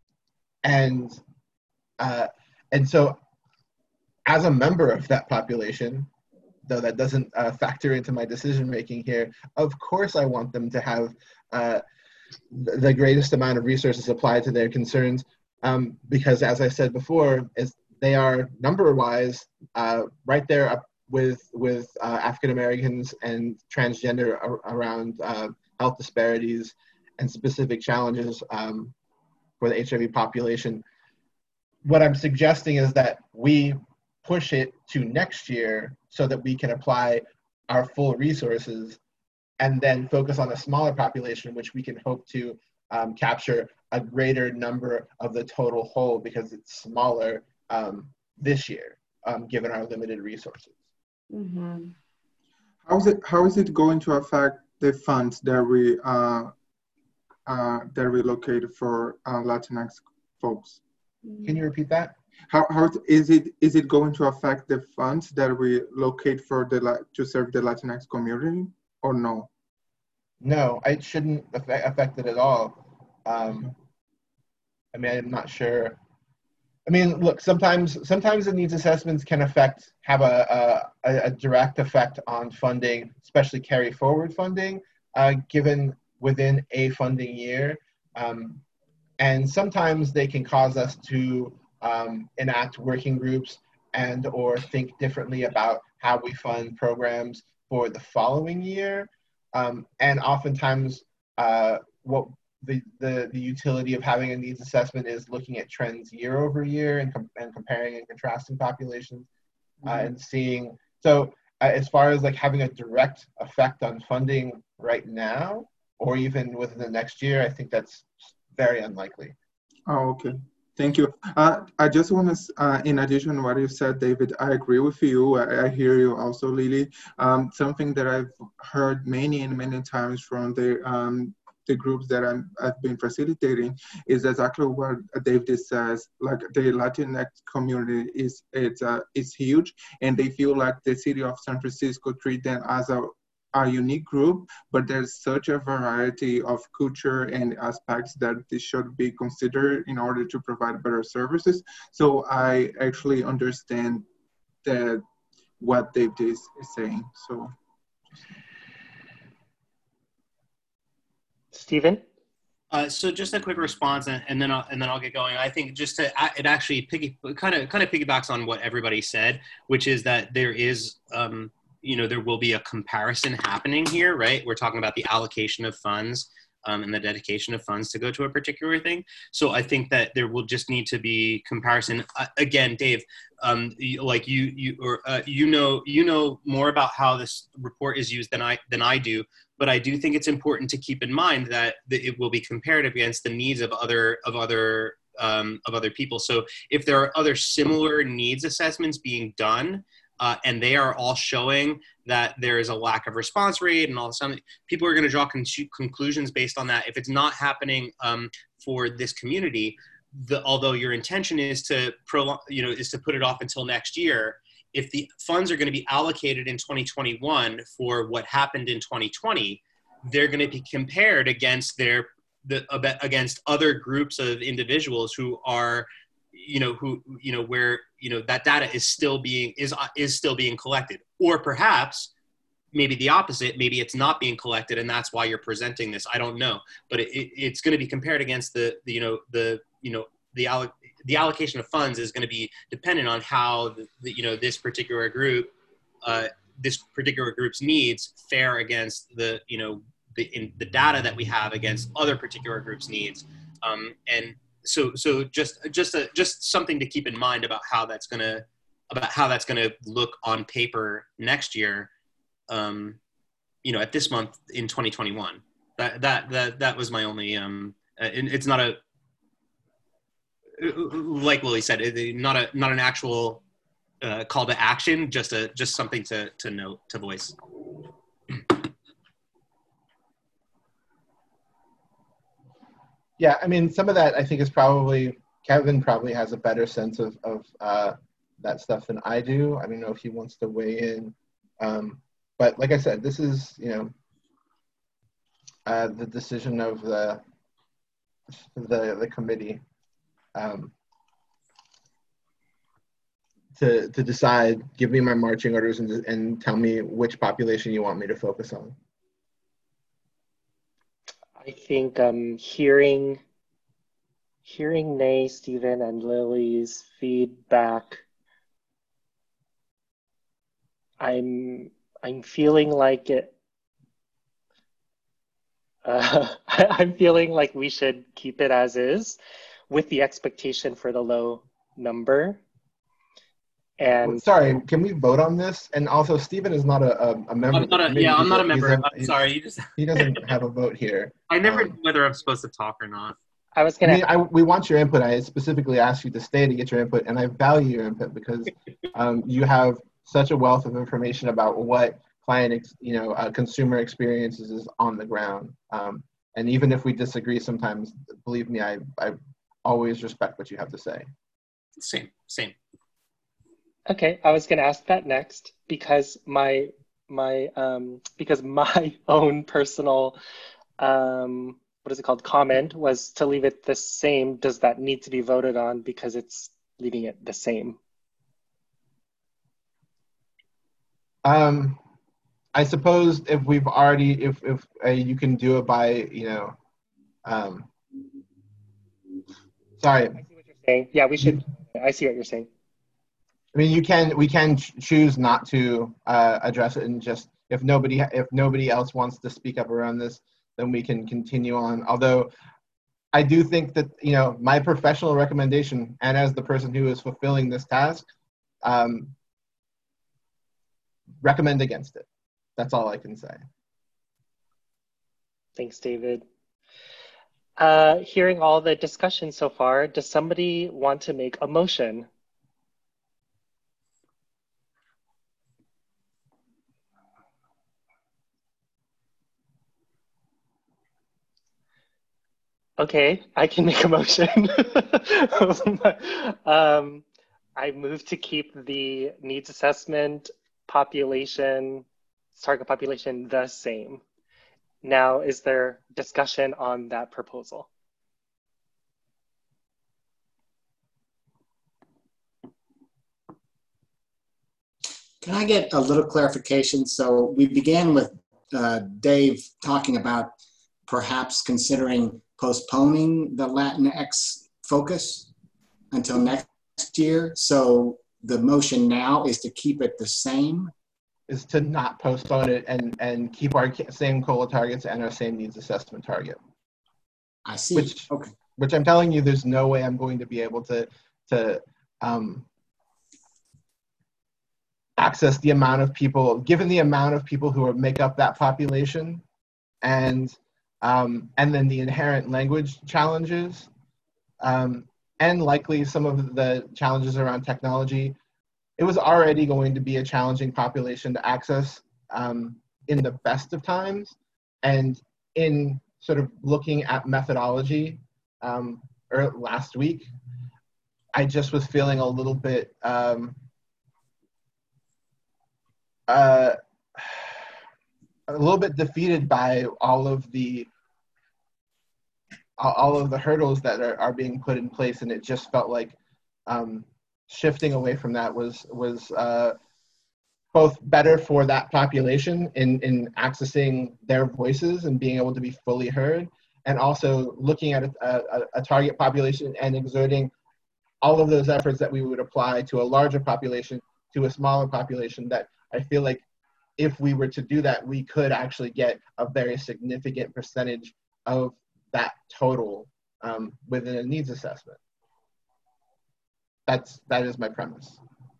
and, uh, and so as a member of that population, though that doesn't uh, factor into my decision-making here, of course I want them to have uh, the greatest amount of resources applied to their concerns, um, because as I said before, is they are number-wise uh, right there up with with uh, African Americans and transgender ar- around uh, health disparities and specific challenges um, for the H I V population. What I'm suggesting is that we push it to next year so that we can apply our full resources and then focus on a smaller population, which we can hope to um, capture a greater number of the total whole because it's smaller um, this year, um, given our limited resources. Mm-hmm. How is it? How is it going to affect the funds that we uh, uh, that we located for uh, Latinx folks? Can you repeat that? How how is it? Is it going to affect the funds that we locate for the to serve the Latinx community, or no? No, it shouldn't affect, affect it at all. Um, I mean, I'm not sure. I mean, look, sometimes sometimes the needs assessments can affect, have a, a, a direct effect on funding, especially carry forward funding, uh, given within a funding year. Um, and sometimes they can cause us to um, enact working groups and or think differently about how we fund programs for the following year. Um, and oftentimes, uh, what the, the the utility of having a needs assessment is looking at trends year over year and, com- and comparing and contrasting populations uh, mm-hmm. and seeing. So uh, as far as like having a direct effect on funding right now, or even within the next year, I think that's very unlikely. Oh, okay. Thank you. Uh, I just want to, uh, in addition to what you said, David, I agree with you. I, I hear you also, Lily. Um, something that I've heard many and many times from the um, the groups that I'm, I've been facilitating is exactly what David says. Like the Latinx community is it's uh, it's huge, and they feel like the city of San Francisco treat them as a a unique group, but there's such a variety of culture and aspects that they should be considered in order to provide better services. So I actually understand that what David is, is saying. So, Stephen? Uh, so just a quick response, and, and then I'll, and then I'll get going. I think just to it actually piggy, kind of kind of piggybacks on what everybody said, which is that there is um, you know there will be a comparison happening here, right? We're talking about the allocation of funds um, and the dedication of funds to go to a particular thing. So I think that there will just need to be comparison. Uh, again, Dave, um, like you you or uh, you know you know more about how this report is used than I than I do. But I do think it's important to keep in mind that it will be compared against the needs of other of other um, of other people. So if there are other similar needs assessments being done, uh, and they are all showing that there is a lack of response rate and all of something, people are going to draw con- conclusions based on that. If it's not happening um, for this community, the, although your intention is to prolong, you know, is to put it off until next year. If the funds are going to be allocated in twenty twenty-one for what happened in twenty twenty, they're going to be compared against their the against other groups of individuals who are, you know, who you know where you know that data is still being is is still being collected, or perhaps maybe the opposite. Maybe it's not being collected, and that's why you're presenting this. I don't know, but it, it, it's going to be compared against the, the you know the you know the alloc the allocation of funds is going to be dependent on how the, the, you know this particular group, uh, this particular group's needs fare against the you know the in the data that we have against other particular groups' needs, um, and so so just just a, just something to keep in mind about how that's gonna about how that's gonna look on paper next year, um, you know, at this month in twenty twenty-one. That that that that was my only. Um, it, it's not a. Like Willie said, not a not an actual uh, call to action, just a just something to to note to voice. Yeah, I mean, some of that I think is probably Kevin probably has a better sense of of uh, that stuff than I do. I don't know if he wants to weigh in, um, but like I said, this is you know uh, the decision of the the the committee. Um, to to decide, give me my marching orders and and tell me which population you want me to focus on. I think um, hearing hearing Nay, Stephen, and Lily's feedback, I'm I'm feeling like it. Uh, I'm feeling like we should keep it as is, with the expectation for the low number. And well, sorry, can we vote on this? And also, Stephen is not a, a, a member I'm of the not a, committee. yeah, I'm He's not a, a member. a, I'm sorry. You just he doesn't have a vote here. I never um, knew whether I'm supposed to talk or not. I was gonna. I mean, I, we want your input. I specifically asked you to stay to get your input, and I value your input because um, you have such a wealth of information about what client, ex, you know, uh, consumer experiences is on the ground. Um, and even if we disagree sometimes, believe me, I, I always respect what you have to say. Same, same. Okay, I was gonna ask that next because my my um, because my own personal um, what is it called comment was to leave it the same. Does that need to be voted on because it's leaving it the same? Um, I suppose if we've already, if if uh, you can do it by, you know, um, sorry. I see what you're saying. Yeah, we should. I see what you're saying. I mean, you can, we can ch choose not to uh, address it, and just if nobody if nobody else wants to speak up around this, then we can continue on. Although I do think that, you know, my professional recommendation, and as the person who is fulfilling this task, um, recommend against it. That's all I can say. Thanks, David. Uh, hearing all the discussion so far, does somebody want to make a motion? Okay, I can make a motion. um, I move to keep the needs assessment population, target population the same. Now, is there discussion on that proposal? Can I get a little clarification? So we began with uh, Dave talking about perhaps considering postponing the Latinx focus until next year. So the motion now is to keep it the same. Is to not postpone it and, and keep our same COLA targets and our same needs assessment target. I see. Which, okay. Which I'm telling you, there's no way I'm going to be able to, to um, access the amount of people, given the amount of people who are, make up that population, and um, and then the inherent language challenges, um, and likely some of the challenges around technology. It was already going to be a challenging population to access um, in the best of times, and in sort of looking at methodology um, or last week, I just was feeling a little bit um, uh, a little bit defeated by all of the all of the hurdles that are, are being put in place, and it just felt like um, shifting away from that was was uh, both better for that population in in accessing their voices and being able to be fully heard, and also looking at a, a, a target population and exerting all of those efforts that we would apply to a larger population, to a smaller population, that I feel like if we were to do that, we could actually get a very significant percentage of that total um, within a needs assessment. That's, that is my premise.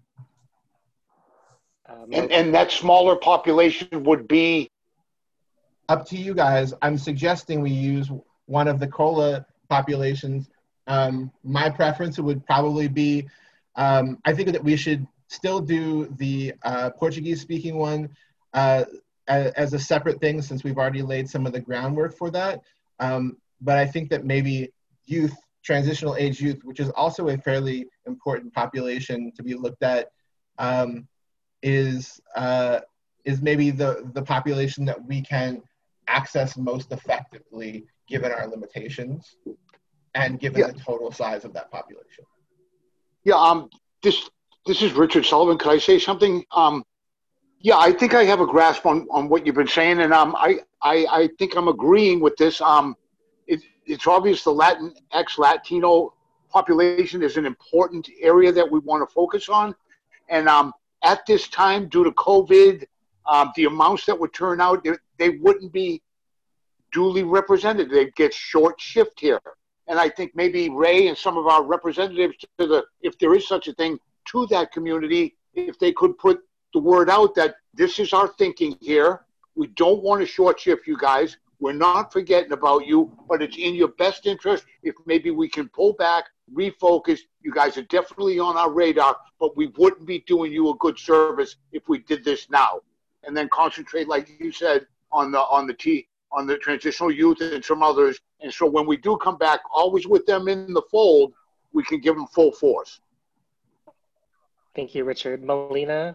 Um, And, and that smaller population would be? Up to you guys. I'm suggesting we use one of the COLA populations. Um, my preference would probably be, um, I think that we should still do the uh, Portuguese-speaking one uh, as, as a separate thing, since we've already laid some of the groundwork for that. Um, but I think that maybe youth, transitional age youth, which is also a fairly important population to be looked at, um, is uh, is maybe the, the population that we can access most effectively given our limitations and given Yeah. the total size of that population. Yeah, um, this this is Richard Sullivan. Could I say something? Um, yeah, I think I have a grasp on, on what you've been saying, and um, I, I I think I'm agreeing with this. Um, it, it's obvious the Latinx Latino population is an important area that we want to focus on, and um, at this time, due to COVID, um, the amounts that would turn out, they, they wouldn't be duly represented. They'd get short shift here. And I think maybe Ray and some of our representatives to the, if there is such a thing, to that community, if they could put the word out that this is our thinking here. We don't want to short shift you guys. We're not forgetting about you, but it's in your best interest if maybe we can pull back, refocus. You guys are definitely on our radar, but we wouldn't be doing you a good service if we did this now. And then concentrate, like you said, on the on the T on the transitional youth and some others. And so when we do come back, always with them in the fold, we can give them full force. Thank you, Richard. Melina?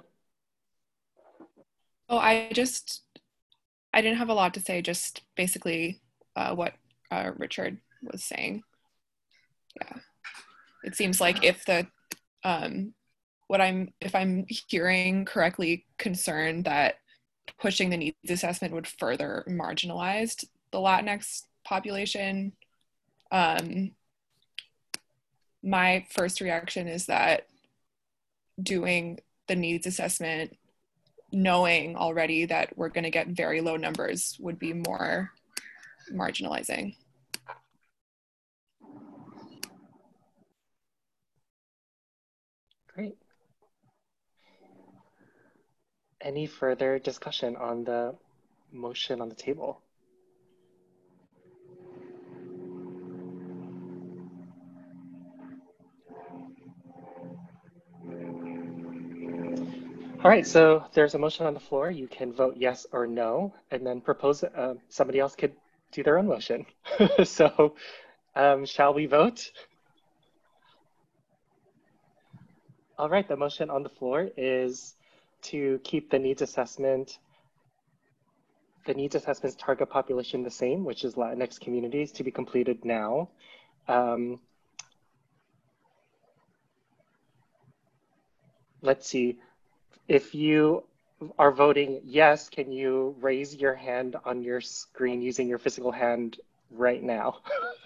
Oh, I just, I didn't have a lot to say, just basically uh, what uh, Richard was saying. Yeah. It seems like if the, um, what I'm, if I'm hearing correctly, concerned that pushing the needs assessment would further marginalize the Latinx population. Um, my first reaction is that doing the needs assessment, knowing already that we're going to get very low numbers, would be more marginalizing. Great. Any further discussion on the motion on the table? All right, so there's a motion on the floor. You can vote yes or no, and then propose uh, somebody else could do their own motion. So um, shall we vote? All right, the motion on the floor is to keep the needs assessment, the needs assessment's target population the same, which is Latinx communities, to be completed now. Um, let's see, if you are voting yes, can you raise your hand on your screen using your physical hand right now.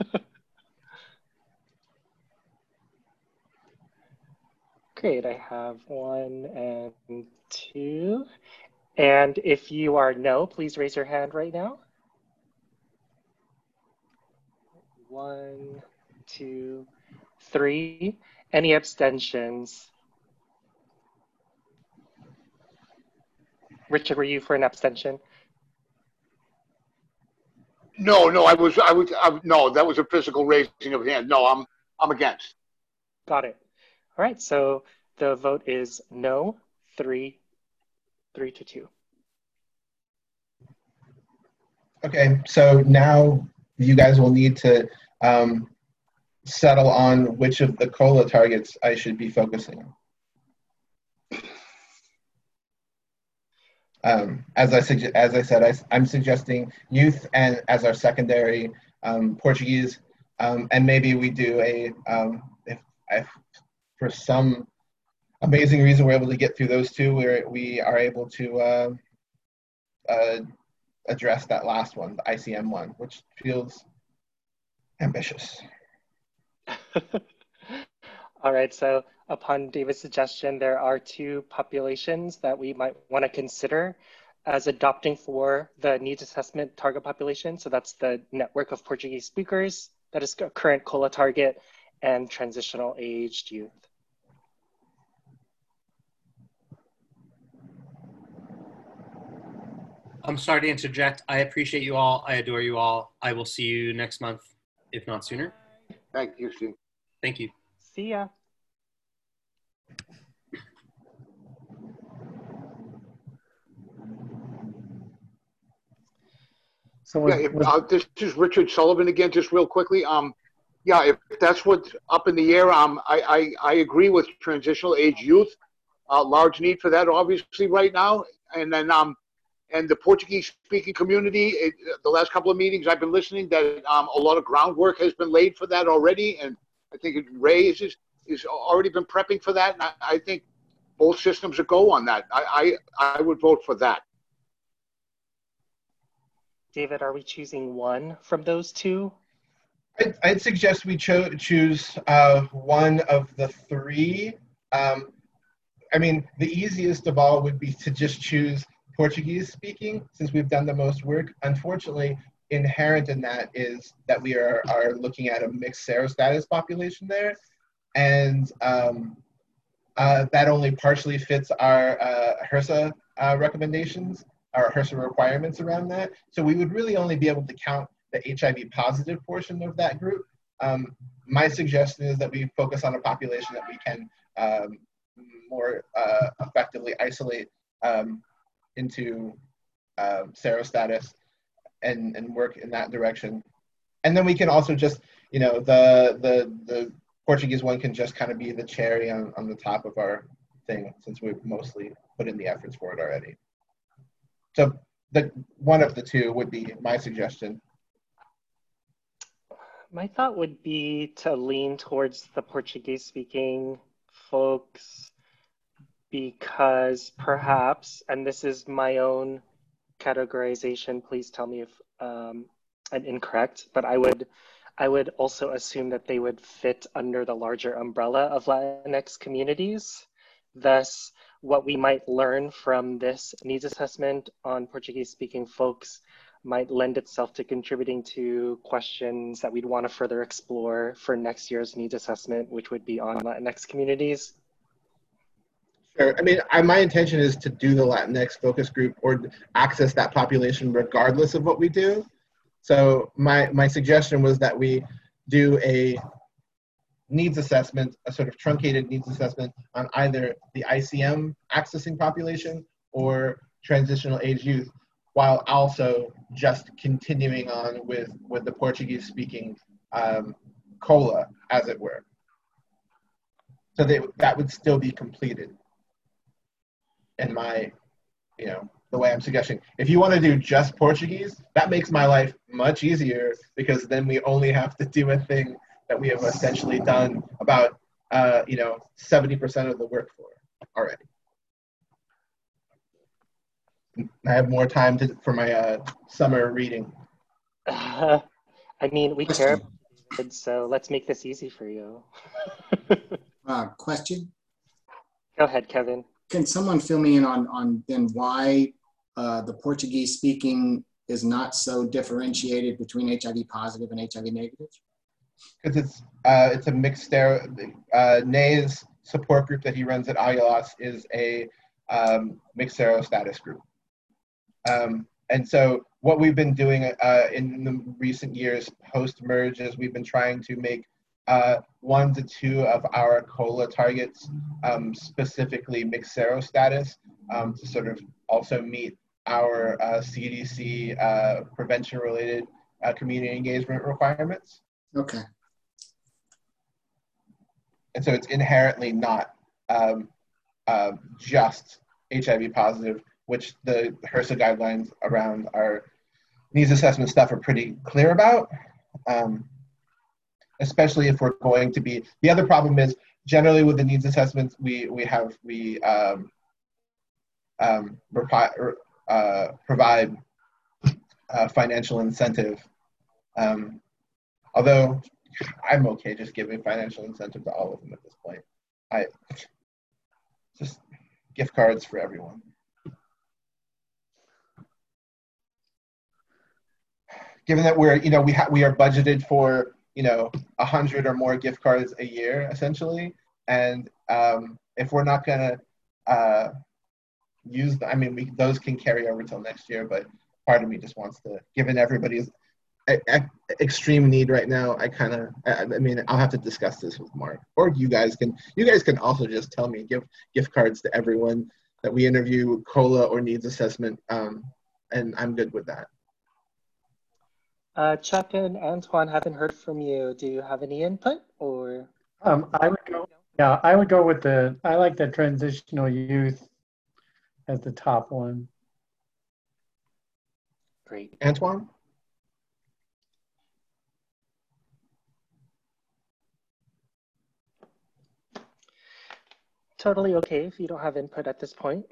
Great, I have one and two. And if you are no, please raise your hand right now. One, two, three. Any abstentions? Richard, were you for an abstention? No, no, I was, I was, I, no, that was a physical raising of hand. No, I'm, I'm against. Got it. All right, so the vote is no, three, three to two. Okay, so now you guys will need to um, settle on which of the COLA targets I should be focusing on. Um, as I suggest, as I said, I, I'm suggesting youth and as our secondary um, Portuguese, um, and maybe we do a um, if, if for some amazing reason we're able to get through those two, where we are able to uh, uh, address that last one, the I C M one, which feels ambitious. All right, so upon David's suggestion, there are two populations that we might want to consider as adopting for the needs assessment target population. So that's the network of Portuguese speakers, that is a current COLA target, and transitional aged youth. I'm sorry to interject. I appreciate you all. I adore you all. I will see you next month, if not sooner. Thank you, Steve. Thank you. See ya. So Yeah, was, if, was, uh, this is Richard Sullivan again, just real quickly. Um, yeah, if that's what's up in the air, um, I, I, I agree with transitional age youth. Uh, large need for that, obviously, right now. And then, um, and the Portuguese speaking community, it, the last couple of meetings I've been listening, that um, a lot of groundwork has been laid for that already. And I think it, Ray is, is already been prepping for that. And I, I think both systems are go on that. I, I, I would vote for that. David, are we choosing one from those two? I'd, I'd suggest we cho choose uh, one of the three. Um, I mean, the easiest of all would be to just choose Portuguese speaking, since we've done the most work. Unfortunately, inherent in that is that we are, are looking at a mixed serostatus population there. And um, uh, that only partially fits our uh, HRSA uh, recommendations, our HRSA requirements around that. So we would really only be able to count the H I V positive portion of that group. Um, my suggestion is that we focus on a population that we can um, more uh, effectively isolate um, into uh, serostatus and, and work in that direction. And then we can also just, you know, the, the, the Portuguese one can just kind of be the cherry on, on the top of our thing, since we've mostly put in the efforts for it already. So the one of the two would be my suggestion. My thought would be to lean towards the Portuguese speaking folks, because perhaps, and this is my own categorization, please tell me if um, I'm incorrect, but I would, I would also assume that they would fit under the larger umbrella of Latinx communities. Thus, what we might learn from this needs assessment on Portuguese speaking folks might lend itself to contributing to questions that we'd want to further explore for next year's needs assessment, which would be on Latinx communities. Sure. I mean, I, my intention is to do the Latinx focus group or access that population regardless of what we do. So my, my suggestion was that we do a needs assessment, a sort of truncated needs assessment on either the I C M accessing population or transitional age youth, while also just continuing on with, with the Portuguese speaking um, COLA, as it were. So they, that would still be completed in my, you know, the way I'm suggesting. If you want to do just Portuguese, that makes my life much easier, because then we only have to do a thing that we have essentially done about, uh, you know, seventy percent of the work for already. I have more time to, for my uh, summer reading. Uh, I mean, we Question. care about you, David, so let's make this easy for you. Uh, question. Go ahead, Kevin. Can someone fill me in on, on then why uh, the Portuguese speaking is not so differentiated between H I V positive and H I V negative? Because it's uh, it's a mixed stero. Uh, Nay's support group that he runs at Agilas is a um, mixed serostatus group. Um, and so what we've been doing uh, in the recent years post-merge is we've been trying to make uh, one to two of our COLA targets um, specifically mixed serostatus um, to sort of also meet our uh, C D C uh, prevention-related uh, community engagement requirements. Okay. And so it's inherently not um, uh, just H I V positive, which the HRSA guidelines around our needs assessment stuff are pretty clear about, um, especially if we're going to be, the other problem is generally with the needs assessments, we, we have, we um, um, repi- uh, provide uh, financial incentive. Um, although I'm okay just giving financial incentive to all of them at this point. I just gift cards for everyone. Given that we're, you know, we ha- we are budgeted for, you know, a hundred or more gift cards a year essentially, and um, if we're not gonna uh, use, the, I mean, we, those can carry over till next year. But part of me just wants to, given everybody's a, a, extreme need right now, I kind of, I, I mean, I'll have to discuss this with Mark, or you guys can, you guys can also just tell me, give gift cards to everyone that we interview, COLA or needs assessment, um, and I'm good with that. Uh, Chuck and Antoine, haven't heard from you. Do you have any input or? Um, I would go, yeah, I would go with the, I like the transitional youth as the top one. Great. Antoine? Totally okay if you don't have input at this point.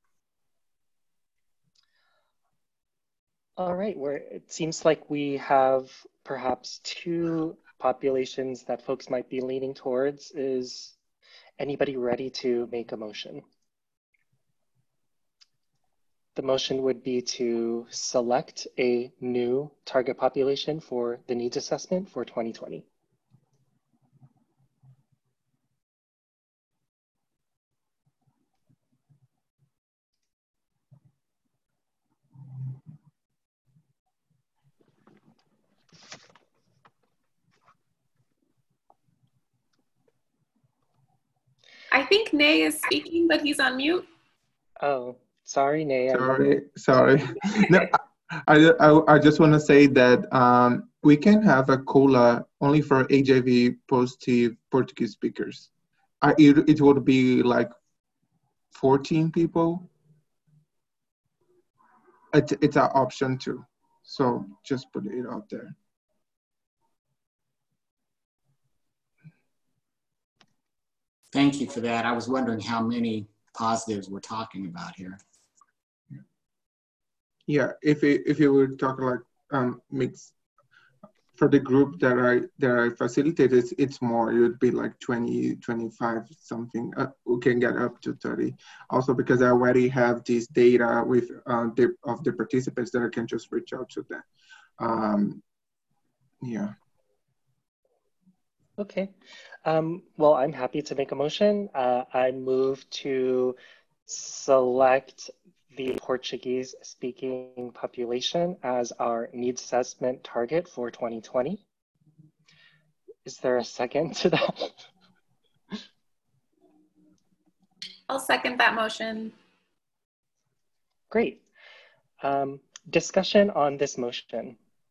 All right, where it seems like we have perhaps two populations that folks might be leaning towards. Is anybody ready to make a motion? The motion would be to select a new target population for the needs assessment for twenty twenty. I think Nay is speaking, but he's on mute. Oh, sorry, Nay. Sorry, sorry. No, I, I, I just want to say that um, we can have a COLA only for H I V positive Portuguese speakers. I, it, it would be like fourteen people. It, it's an option too. So just put it out there. Thank you for that. I was wondering how many positives we're talking about here. Yeah, if it, if you were talking like um, mix for the group that I that I facilitate, it's, it's more. It would be like twenty, twenty-five something. Uh, we can get up to thirty. Also because I already have this data with uh, the, of the participants that I can just reach out to them. Um, yeah. Okay. Um, well, I'm happy to make a motion. Uh, I move to select the Portuguese speaking population as our needs assessment target for twenty twenty. Is there a second to that? I'll second that motion. Great. Um, discussion on this motion.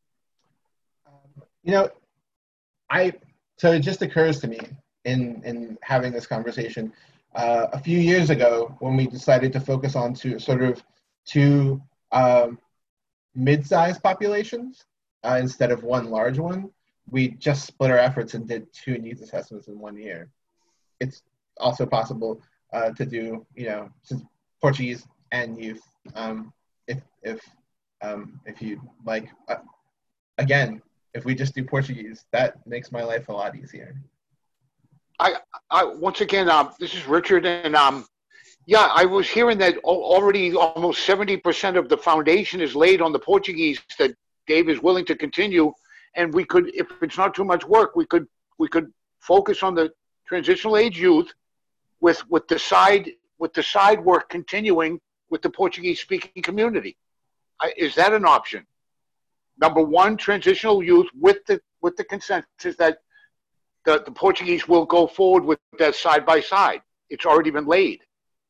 You know, I, so it just occurs to me in, in having this conversation, uh, a few years ago when we decided to focus on two, sort of two um, mid-sized populations uh, instead of one large one, we just split our efforts and did two needs assessments in one year. It's also possible uh, to do, you know, Portuguese and youth, um, if, if, um, if you like. Uh, again, if we just do Portuguese, that makes my life a lot easier. I, I once again, um, this is Richard, and um, yeah, I was hearing that already almost seventy percent of the foundation is laid on the Portuguese that Dave is willing to continue, and we could, if it's not too much work, we could we could focus on the transitional age youth, with with the side with the side work continuing with the Portuguese speaking community. I, is that an option? Number one, transitional youth with the with the consensus that the, the Portuguese will go forward with that side by side. It's already been laid.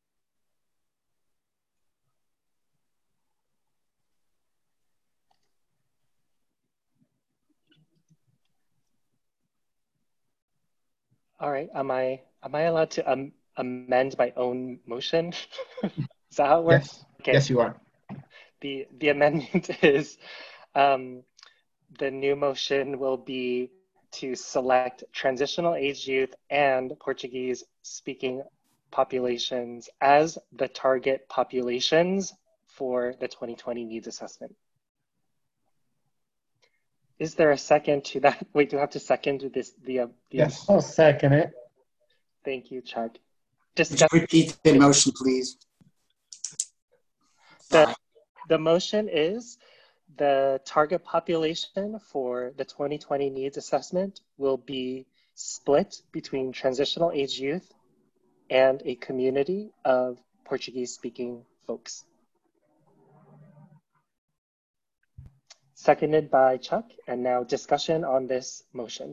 All right. Am I am I allowed to um, amend my own motion? Is that how it works? Yes. Okay. Yes, you are. The the amendment is um, the new motion will be to select transitional age youth and Portuguese speaking populations as the target populations for the twenty twenty needs assessment. Is there a second to that? Wait, do I have to second this? The, uh, the Yes. I'll second it. Thank you, Chuck. Could Discuss you repeat the motion, please? the, the motion is the target population for the twenty twenty needs assessment will be split between transitional age youth and a community of Portuguese speaking folks. Seconded by Chuck, and now discussion on this motion.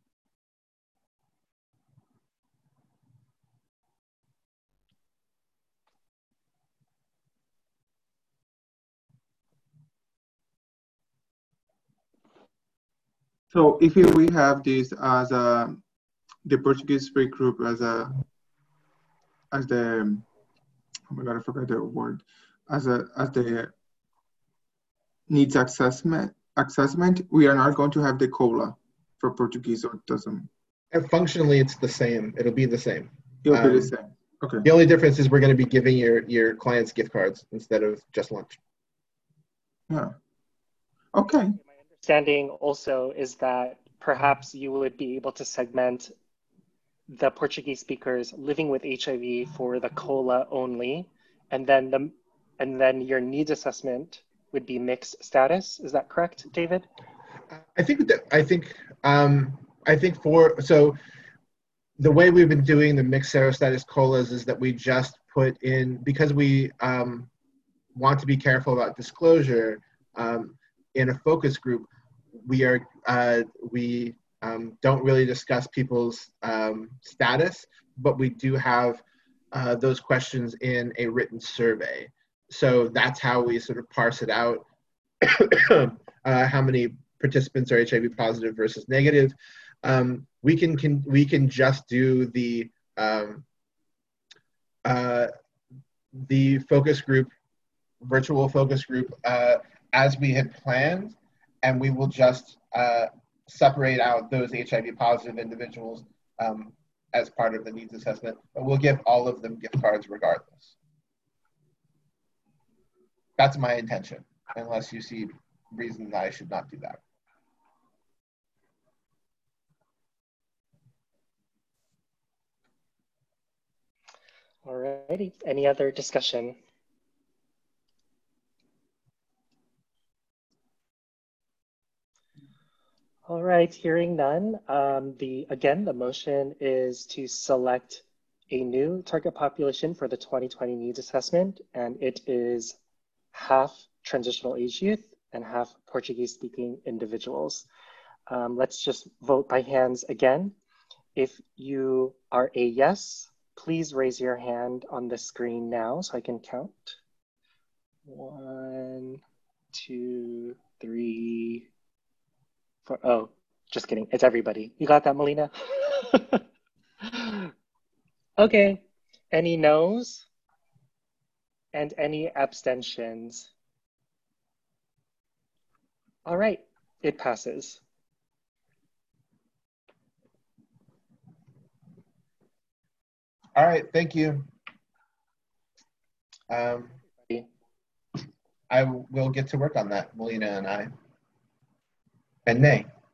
So if we have this as a, the Portuguese speak group as a, as the, oh my God, I forgot the word, as a, as the needs assessment, assessment, we are not going to have the COLA for Portuguese, or it doesn't? And functionally, it's the same. It'll be the same. It'll be the Um, same, okay. The only difference is we're going to be giving your, your clients gift cards instead of just lunch. Yeah, okay. My understanding also is that perhaps you would be able to segment the Portuguese speakers living with H I V for the COLA only, and then the and then your needs assessment would be mixed status. Is that correct, David? I think that I think um, I think for so the way we've been doing the mixed serostatus colas is that we just put in, because we um, want to be careful about disclosure um, in a focus group. We are uh, we um, don't really discuss people's um, status, but we do have uh, those questions in a written survey. So that's how we sort of parse it out. uh, how many participants are H I V positive versus negative? Um, we can, can we can just do the um, uh, the focus group, virtual focus group, uh, as we had planned, and we will just uh, separate out those H I V positive individuals um, as part of the needs assessment. But we'll give all of them gift cards regardless. That's my intention, unless you see reason that I should not do that. Alrighty, any other discussion? All right, hearing none. Um, the again, the motion is to select a new target population for the twenty twenty needs assessment, and it is half transitional age youth and half Portuguese speaking individuals. Um, let's just vote by hands again. If you are a yes, please raise your hand on the screen now so I can count. One, two, three, four. Oh, just kidding. It's everybody. You got that, Melina? Okay. Any no's? And any abstentions? All right, it passes. All right, thank you. Um, I will get to work on that, Melina and I. And Nay.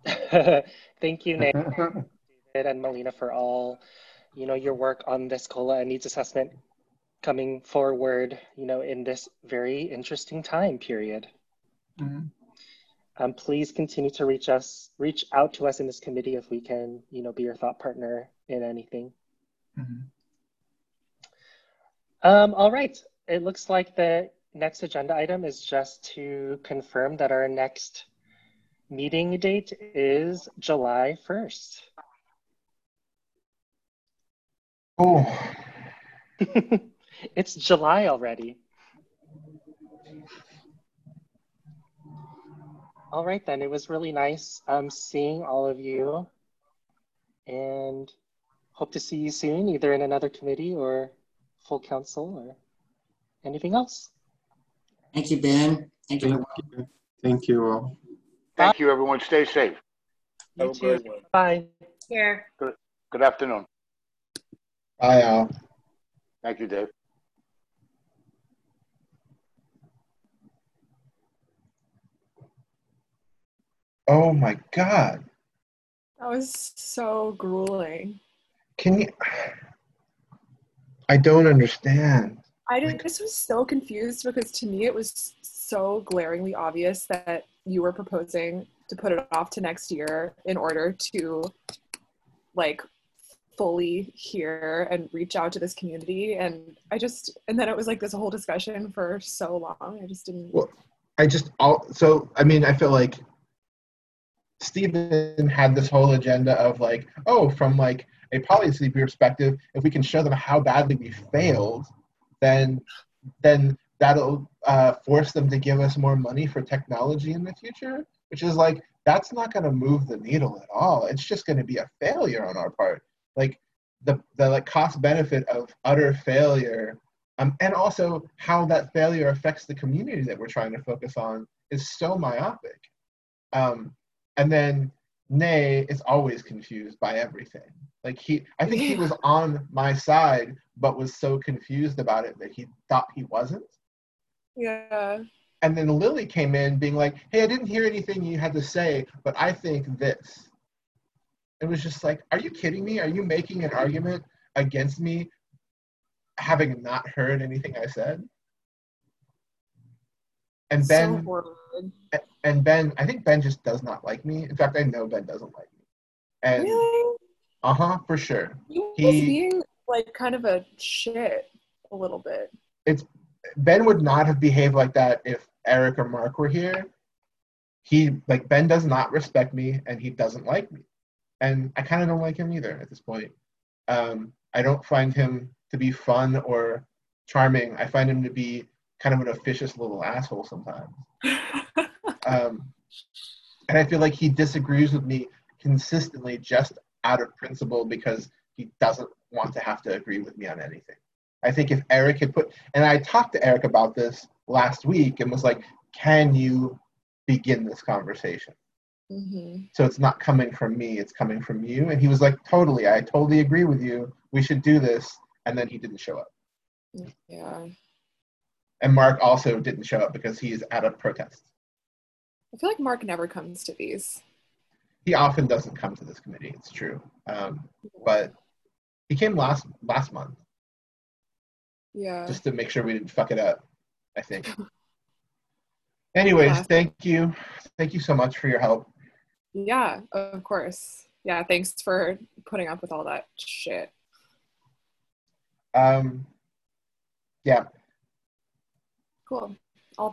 Thank you, Nick, David, and Melina for all, you know, your work on this COLA and needs assessment coming forward, you know, in this very interesting time period. Mm-hmm. Um, please continue to reach us, reach out to us in this committee if we can, you know, be your thought partner in anything. Mm-hmm. Um, all right, it looks like the next agenda item is just to confirm that our next meeting date is July first. Oh. It's July already. All right, then. It was really nice um, seeing all of you, and hope to see you soon, either in another committee or full council or anything else. Thank you, Ben. Thank you. Thank you. Thank you all. Thank you, everyone. Stay safe. You Have a too. great one. Bye. Here. Good, good afternoon. Bye, Al. Thank you, Dave. Oh my God. That was so grueling. Can you? I don't understand. I just was so confused because to me it was so glaringly obvious that you were proposing to put it off to next year in order to like fully hear and reach out to this community. And I just, and then it was like this whole discussion for so long. I just didn't. Well, I just, all, so, I mean, I feel like Stephen had this whole agenda of like, oh, from like a policy perspective, if we can show them how badly we failed, then then that'll uh, force them to give us more money for technology in the future, which is like, that's not going to move the needle at all. It's just going to be a failure on our part. Like the, the like cost benefit of utter failure, um, and also how that failure affects the community that we're trying to focus on is so myopic. Um, and then Nay is always confused by everything. Like he, I think he was on my side, but was so confused about it that he thought he wasn't. Yeah. And then Lily came in being like, hey, I didn't hear anything you had to say, but I think this. It was just like, are you kidding me? Are you making an argument against me having not heard anything I said? And Ben, so horrible. and Ben, I think Ben just does not like me. In fact, I know Ben doesn't like me. And Really? uh-huh, for sure. He was He, being like kind of a shit a little bit. it's Ben would not have behaved like that if Eric or Mark were here. He, like, Ben does not respect me and he doesn't like me. And I kind of don't like him either at this point. Um, I don't find him to be fun or charming. I find him to be kind of an officious little asshole sometimes. um, and I feel like he disagrees with me consistently just out of principle because he doesn't want to have to agree with me on anything. I think if Eric had put, and I talked to Eric about this last week and was like, can you begin this conversation? Mm-hmm. So it's not coming from me, it's coming from you. And he was like, totally, I totally agree with you. We should do this. And then he didn't show up. Yeah. And Mark also didn't show up because he's at a protest. I feel like Mark never comes to these. He often doesn't come to this committee, it's true. Um, but he came last last month. Yeah. Just to make sure we didn't fuck it up, I think. Anyways, Yeah. thank you. Thank you so much for your help. Yeah, of course. Yeah, thanks for putting up with all that shit. Um, yeah. Cool.